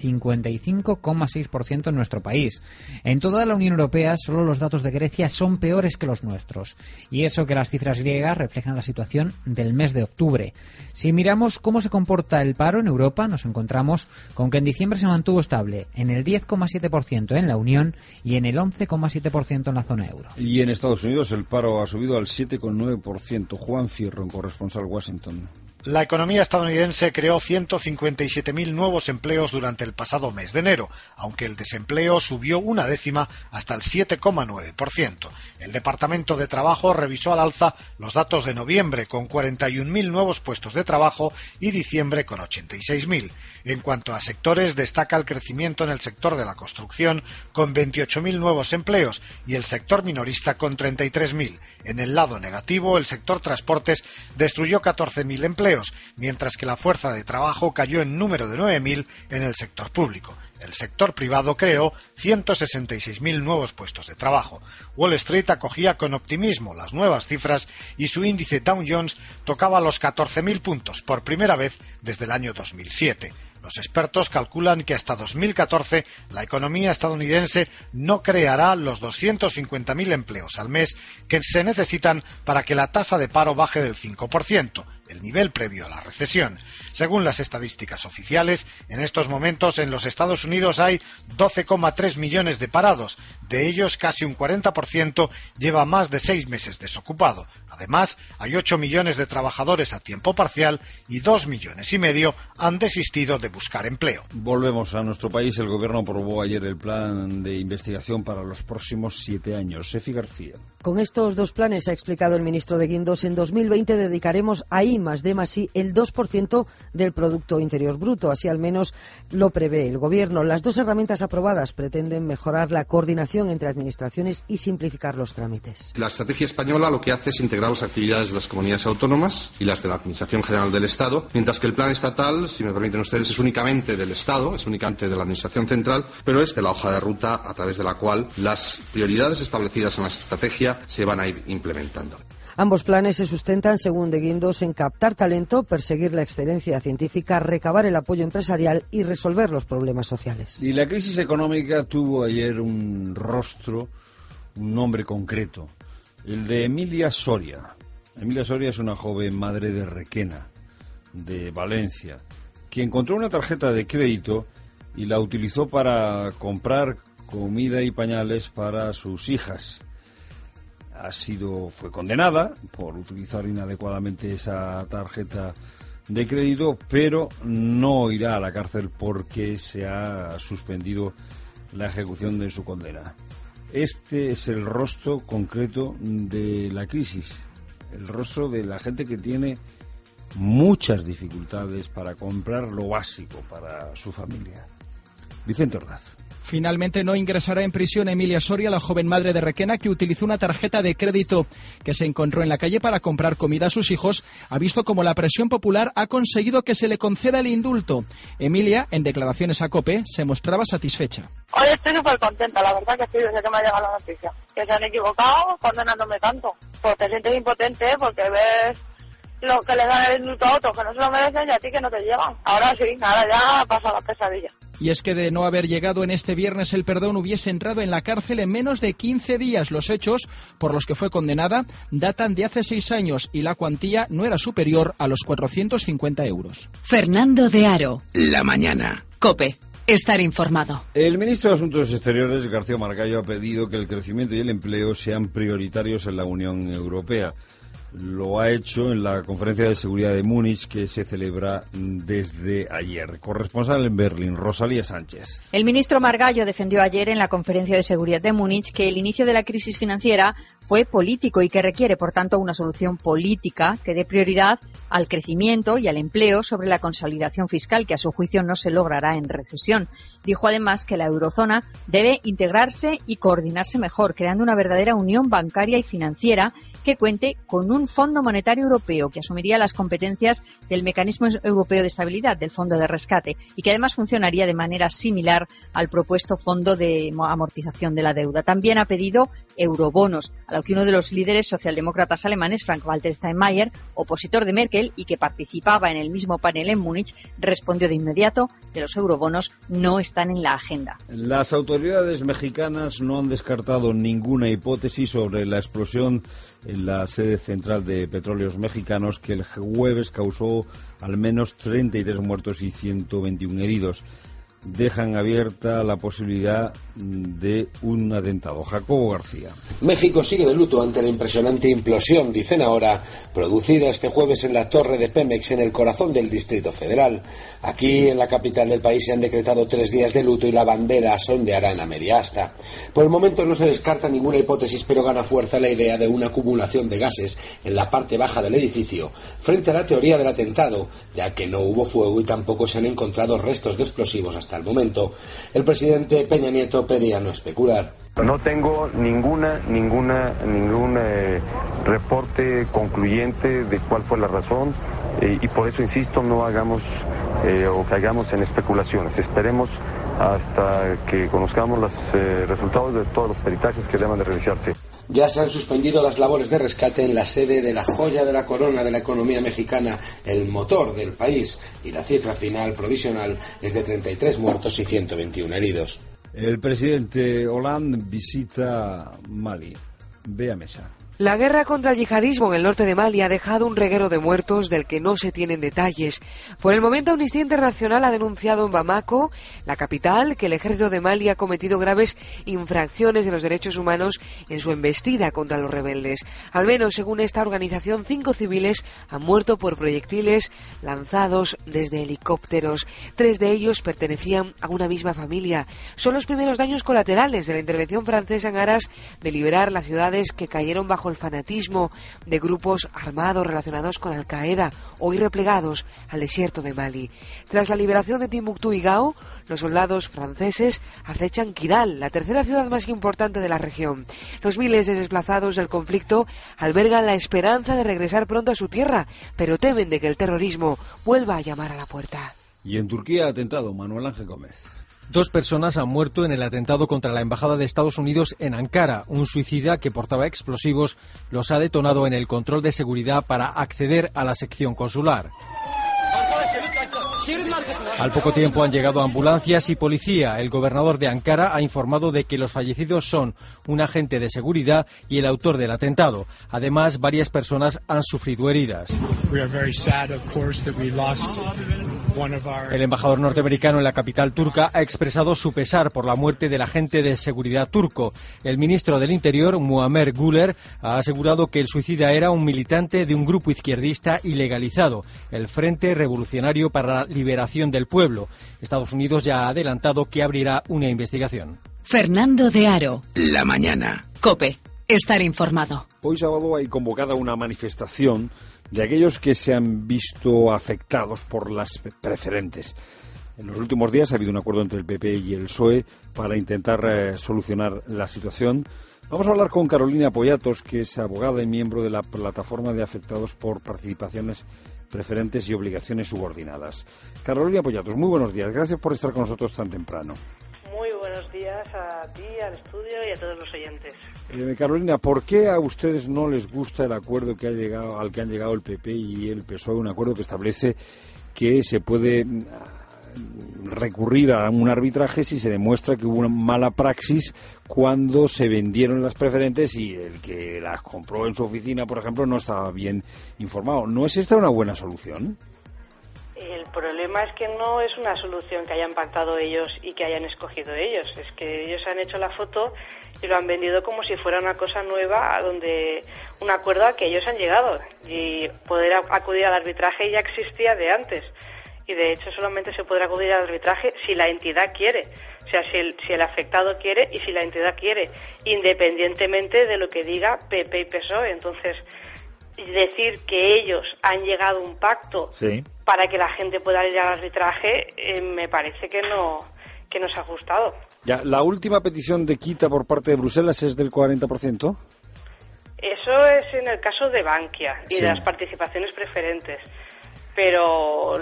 55,6% en nuestro país. En toda la Unión Europea, solo los datos de Grecia son peores que los nuestros. Y eso que las cifras griegas reflejan la situación del mes de octubre. Si miramos cómo se comporta el paro en Europa, nos encontramos con que en diciembre se mantuvo estable en el 10,7% en la Unión y en el 11,7% en la zona euro.
Y en Estados Unidos el paro ha subido al 7,9%. Juan Fierro, corresponsal Washington.
La economía estadounidense creó 157.000 nuevos empleos durante el pasado mes de enero, aunque el desempleo subió una décima hasta el 7,9%. El Departamento de Trabajo revisó al alza los datos de noviembre con 41.000 nuevos puestos de trabajo y diciembre con 86.000. En cuanto a sectores, destaca el crecimiento en el sector de la construcción con 28.000 nuevos empleos y el sector minorista con 33.000. En el lado negativo, el sector transportes destruyó 14.000 empleos, mientras que la fuerza de trabajo cayó en número de 9.000 en el sector público. El sector privado creó 166.000 nuevos puestos de trabajo. Wall Street acogía con optimismo las nuevas cifras y su índice Dow Jones tocaba los 14.000 puntos por primera vez desde el año 2007. Los expertos calculan que hasta 2014 la economía estadounidense no creará los 250.000 empleos al mes que se necesitan para que la tasa de paro baje del 5%, el nivel previo a la recesión. Según las estadísticas oficiales, en estos momentos en los Estados Unidos hay 12,3 millones de parados. De ellos, casi un 40% lleva más de 6 meses desocupado. Además, hay 8 millones de trabajadores a tiempo parcial y 2,5 millones han desistido de buscar empleo.
Volvemos a nuestro país. El Gobierno aprobó ayer el plan de investigación para los próximos 7 años. Sefi García.
Con estos 2 planes, ha explicado el ministro de Guindos, en 2020 dedicaremos a
I+D+I el 2% del Producto Interior Bruto. Así al menos lo prevé el Gobierno. Las dos herramientas aprobadas pretenden mejorar la coordinación entre administraciones y simplificar los trámites.
La estrategia española lo que hace es integrar las actividades de las comunidades autónomas y las de la Administración General del Estado, mientras que el plan estatal, si me permiten ustedes, es únicamente del Estado, es únicamente de la Administración Central, pero es de la hoja de ruta a través de la cual las prioridades establecidas en la estrategia se van a ir implementando.
Ambos planes se sustentan, según De Guindos, en captar talento, perseguir la excelencia científica, recabar el apoyo empresarial y resolver los problemas sociales.
Y la crisis económica tuvo ayer un rostro, un nombre concreto, el de Emilia Soria. Emilia Soria es una joven madre de Requena, de Valencia, que encontró una tarjeta de crédito y la utilizó para comprar comida y pañales para sus hijas. Fue condenada por utilizar inadecuadamente esa tarjeta de crédito, pero no irá a la cárcel porque se ha suspendido la ejecución de su condena. Este es el rostro concreto de la crisis, el rostro de la gente que tiene muchas dificultades para comprar lo básico para su familia. Vicente Ordaz.
Finalmente no ingresará en prisión Emilia Soria, la joven madre de Requena que utilizó una tarjeta de crédito que se encontró en la calle para comprar comida a sus hijos. Ha visto cómo la presión popular ha conseguido que se le conceda el indulto. Emilia, en declaraciones a COPE, se mostraba satisfecha.
Hoy estoy súper contenta, la verdad que sí, desde que me ha llegado la noticia. Que se han equivocado condenándome tanto. Pues te sientes impotente porque ves lo que le dan el indulto a otros que no se lo merecen y a ti que no te llegan. Ahora sí, ahora ya pasa la pesadilla.
Y es que de no haber llegado en este viernes el perdón hubiese entrado en la cárcel en menos de 15 días. Los hechos por los que fue condenada datan de hace 6 años y la cuantía no era superior a los 450 euros.
Fernando de Aro.
La mañana.
COPE. Estar informado.
El ministro de Asuntos Exteriores, García Margallo, ha pedido que el crecimiento y el empleo sean prioritarios en la Unión Europea. Lo ha hecho en la Conferencia de Seguridad de Múnich que se celebra desde ayer. Corresponsal en Berlín, Rosalía Sánchez.
El ministro Margallo defendió ayer en la Conferencia de Seguridad de Múnich que el inicio de la crisis financiera fue político y que requiere, por tanto, una solución política que dé prioridad al crecimiento y al empleo sobre la consolidación fiscal, que a su juicio no se logrará en recesión. Dijo además que la eurozona debe integrarse y coordinarse mejor, creando una verdadera unión bancaria y financiera que cuente con un Fondo Monetario Europeo que asumiría las competencias del Mecanismo Europeo de Estabilidad, del Fondo de Rescate, y que además funcionaría de manera similar al propuesto Fondo de Amortización de la Deuda. También ha pedido eurobonos, a lo que uno de los líderes socialdemócratas alemanes, Frank-Walter Steinmeier, opositor de Merkel y que participaba en el mismo panel en Múnich, respondió de inmediato que los eurobonos no están en la agenda.
Las autoridades mexicanas no han descartado ninguna hipótesis sobre la explosión en la sede central de Petróleos Mexicanos que el jueves causó al menos 33 muertos y 121 heridos. Dejan abierta la posibilidad de un atentado. Jacobo García.
México sigue de luto ante la impresionante implosión, dicen ahora, producida este jueves en la torre de Pemex en el corazón del Distrito Federal. Aquí, en la capital del país, se han decretado 3 días de luto y la bandera sondeará a media asta. Por el momento no se descarta ninguna hipótesis, pero gana fuerza la idea de una acumulación de gases en la parte baja del edificio, frente a la teoría del atentado, ya que no hubo fuego y tampoco se han encontrado restos de explosivos hasta el momento. El presidente Peña Nieto pedía no especular.
No tengo ningún reporte concluyente de cuál fue la razón y por eso insisto, no hagamos o caigamos en especulaciones. Esperemos hasta que conozcamos los resultados de todos los peritajes que deban de realizarse.
Ya se han suspendido las labores de rescate en la sede de la joya de la corona de la economía mexicana, el motor del país, y la cifra final provisional es de 33 muertos y 121 heridos.
El presidente Hollande visita Mali. Bea Mesa.
La guerra contra el yihadismo en el norte de Mali ha dejado un reguero de muertos del que no se tienen detalles. Por el momento, Amnistía Internacional ha denunciado en Bamako, la capital, que el ejército de Mali ha cometido graves infracciones de los derechos humanos en su embestida contra los rebeldes. Al menos, según esta organización, 5 civiles han muerto por proyectiles lanzados desde helicópteros. 3 de ellos pertenecían a una misma familia. Son los primeros daños colaterales de la intervención francesa en aras de liberar las ciudades que cayeron bajo bajo el fanatismo de grupos armados relacionados con Al-Qaeda, hoy replegados al desierto de Mali. Tras la liberación de Timbuktu y Gao, los soldados franceses acechan Kidal, la tercera ciudad más importante de la región. Los miles de desplazados del conflicto albergan la esperanza de regresar pronto a su tierra, pero temen de que el terrorismo vuelva a llamar a la puerta.
Y en Turquía, atentado, Manuel Ángel Gómez.
2 personas han muerto en el atentado contra la Embajada de Estados Unidos en Ankara. Un suicida que portaba explosivos los ha detonado en el control de seguridad para acceder a la sección consular. Al poco tiempo han llegado ambulancias y policía. El gobernador de Ankara ha informado de que los fallecidos son un agente de seguridad y el autor del atentado. Además, varias personas han sufrido heridas. El embajador norteamericano en la capital turca ha expresado su pesar por la muerte del agente de seguridad turco. El ministro del Interior, Muammer Güler, ha asegurado que el suicida era un militante de un grupo izquierdista ilegalizado, el Frente Revolucionario para la Liberación del Pueblo. Estados Unidos ya ha adelantado que abrirá una investigación.
Fernando de Aro.
La mañana.
COPE. Estar informado.
Hoy sábado hay convocada una manifestación de aquellos que se han visto afectados por las preferentes. En los últimos días ha habido un acuerdo entre el PP y el PSOE para intentar solucionar la situación. Vamos a hablar con Carolina Poyatos, que es abogada y miembro de la plataforma de afectados por participaciones preferentes y obligaciones subordinadas. Carolina Poyatos, muy buenos días. Gracias por estar con nosotros tan temprano.
Muy buenos días a ti, al estudio y a todos los oyentes.
Carolina, ¿por qué a ustedes no les gusta el acuerdo al que han llegado el PP y el PSOE? Un acuerdo que establece que se puede recurrir a un arbitraje si se demuestra que hubo una mala praxis cuando se vendieron las preferentes y el que las compró en su oficina, por ejemplo, no estaba bien informado. ¿No es esta una buena solución?
El problema es que no es una solución que hayan pactado ellos y que hayan escogido ellos. Es que ellos han hecho la foto y lo han vendido como si fuera una cosa nueva, donde un acuerdo al que ellos han llegado. Y poder acudir al arbitraje ya existía de antes. Y de hecho solamente se podrá acudir al arbitraje si la entidad quiere. O sea, si el afectado quiere y si la entidad quiere, independientemente de lo que diga PP y PSOE. Entonces, decir que ellos han llegado a un pacto para que la gente pueda ir al arbitraje, me parece que no se ha ajustado.
Ya, la última petición de quita por parte de Bruselas es del 40%.
Eso es en el caso de Bankia y de las participaciones preferentes. Pero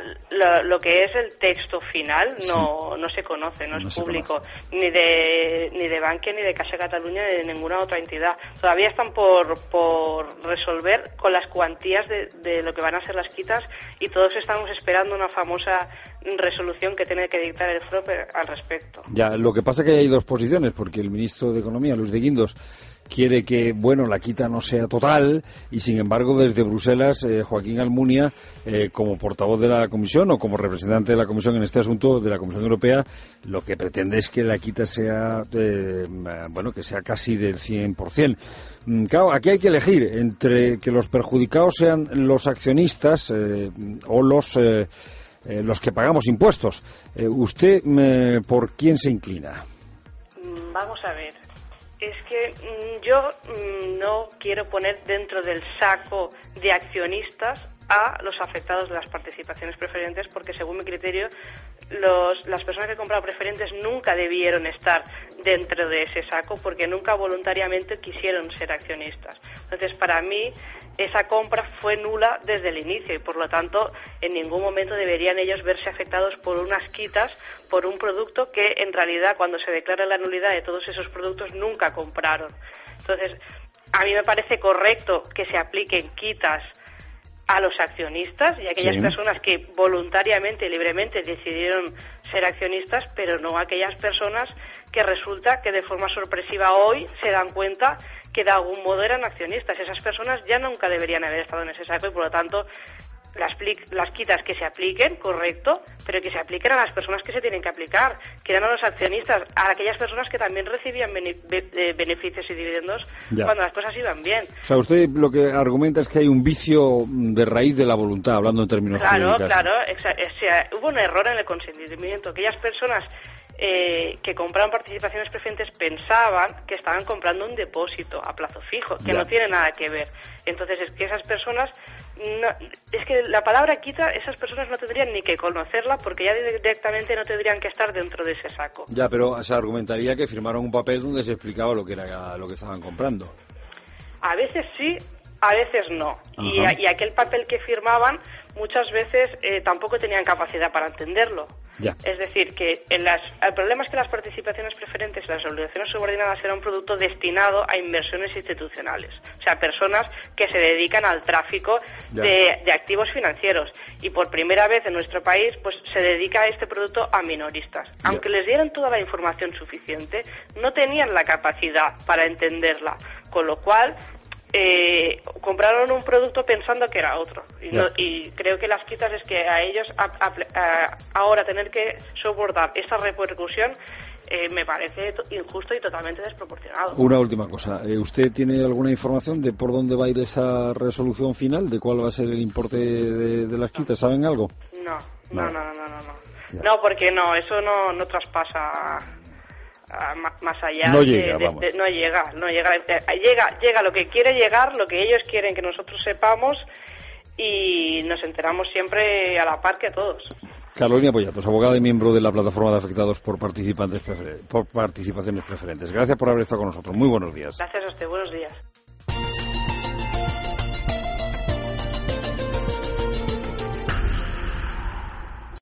lo que es el texto final no se conoce, no es público, ni de Bankia, ni de Caixa Catalunya, ni de ninguna otra entidad. Todavía están por resolver con las cuantías de lo que van a ser las quitas y todos estamos esperando una famosa resolución que tiene que dictar el FROP al respecto.
Ya, lo que pasa es que hay dos posiciones, porque el ministro de Economía, Luis de Guindos, quiere que, la quita no sea total y, sin embargo, desde Bruselas, Joaquín Almunia, como portavoz de la Comisión o como representante de la Comisión en este asunto, de la Comisión Europea, lo que pretende es que la quita sea, que sea casi del 100%. Claro, aquí hay que elegir entre que los perjudicados sean los accionistas o los que pagamos impuestos. ¿Usted por quién se inclina?
Vamos a ver. Es que yo no quiero poner dentro del saco de accionistas a los afectados de las participaciones preferentes, porque según mi criterio las personas que compraron preferentes nunca debieron estar dentro de ese saco, porque nunca voluntariamente quisieron ser accionistas. Entonces, para mí, esa compra fue nula desde el inicio y, por lo tanto, en ningún momento deberían ellos verse afectados por unas quitas por un producto que, en realidad, cuando se declara la nulidad de todos esos productos, nunca compraron. Entonces, a mí me parece correcto que se apliquen quitas a los accionistas y a aquellas personas que voluntariamente y libremente decidieron ser accionistas, pero no a aquellas personas que resulta que de forma sorpresiva hoy se dan cuenta que de algún modo eran accionistas. Esas personas ya nunca deberían haber estado en ese saco y, por lo tanto, las quitas que se apliquen, correcto, pero que se apliquen a las personas que se tienen que aplicar, que eran a los accionistas, a aquellas personas que también recibían beneficios y dividendos cuando las cosas iban bien.
O sea, usted lo que argumenta es que hay un vicio de raíz de la voluntad, hablando en términos jurídicos.
Claro, hubo un error en el consentimiento. Aquellas personas que compraron participaciones preferentes pensaban que estaban comprando un depósito a plazo fijo, que no tiene nada que ver. Entonces es que esas personas, es que la palabra quita, esas personas no tendrían ni que conocerla porque ya directamente no tendrían que estar dentro de ese saco.
Ya, pero se argumentaría que firmaron un papel donde se explicaba lo que era lo que estaban comprando.
A veces sí, a veces no. Y aquel papel que firmaban muchas veces tampoco tenían capacidad para entenderlo.
Ya.
Es decir, que el problema es que las participaciones preferentes y las obligaciones subordinadas eran un producto destinado a inversiones institucionales, o sea, personas que se dedican al tráfico de activos financieros. Y por primera vez en nuestro país pues se dedica este producto a minoristas. Aunque les dieran toda la información suficiente, no tenían la capacidad para entenderla, con lo cual compraron un producto pensando que era otro y creo que las quitas es que a ellos ahora tener que soportar esa repercusión me parece injusto y totalmente desproporcionado.
Una última cosa, ¿usted tiene alguna información de por dónde va a ir esa resolución final? ¿De cuál va a ser el importe de las quitas? ¿Saben algo?
No, no, porque no, eso no traspasa más allá.
No llega,
no llega lo que quiere llegar, lo que ellos quieren que nosotros sepamos, y nos enteramos siempre a la par que todos.
Carolina Pollatos, abogada y miembro de la plataforma de afectados por participaciones preferentes. Gracias por haber estado con nosotros. Muy buenos días.
Gracias a usted, buenos días.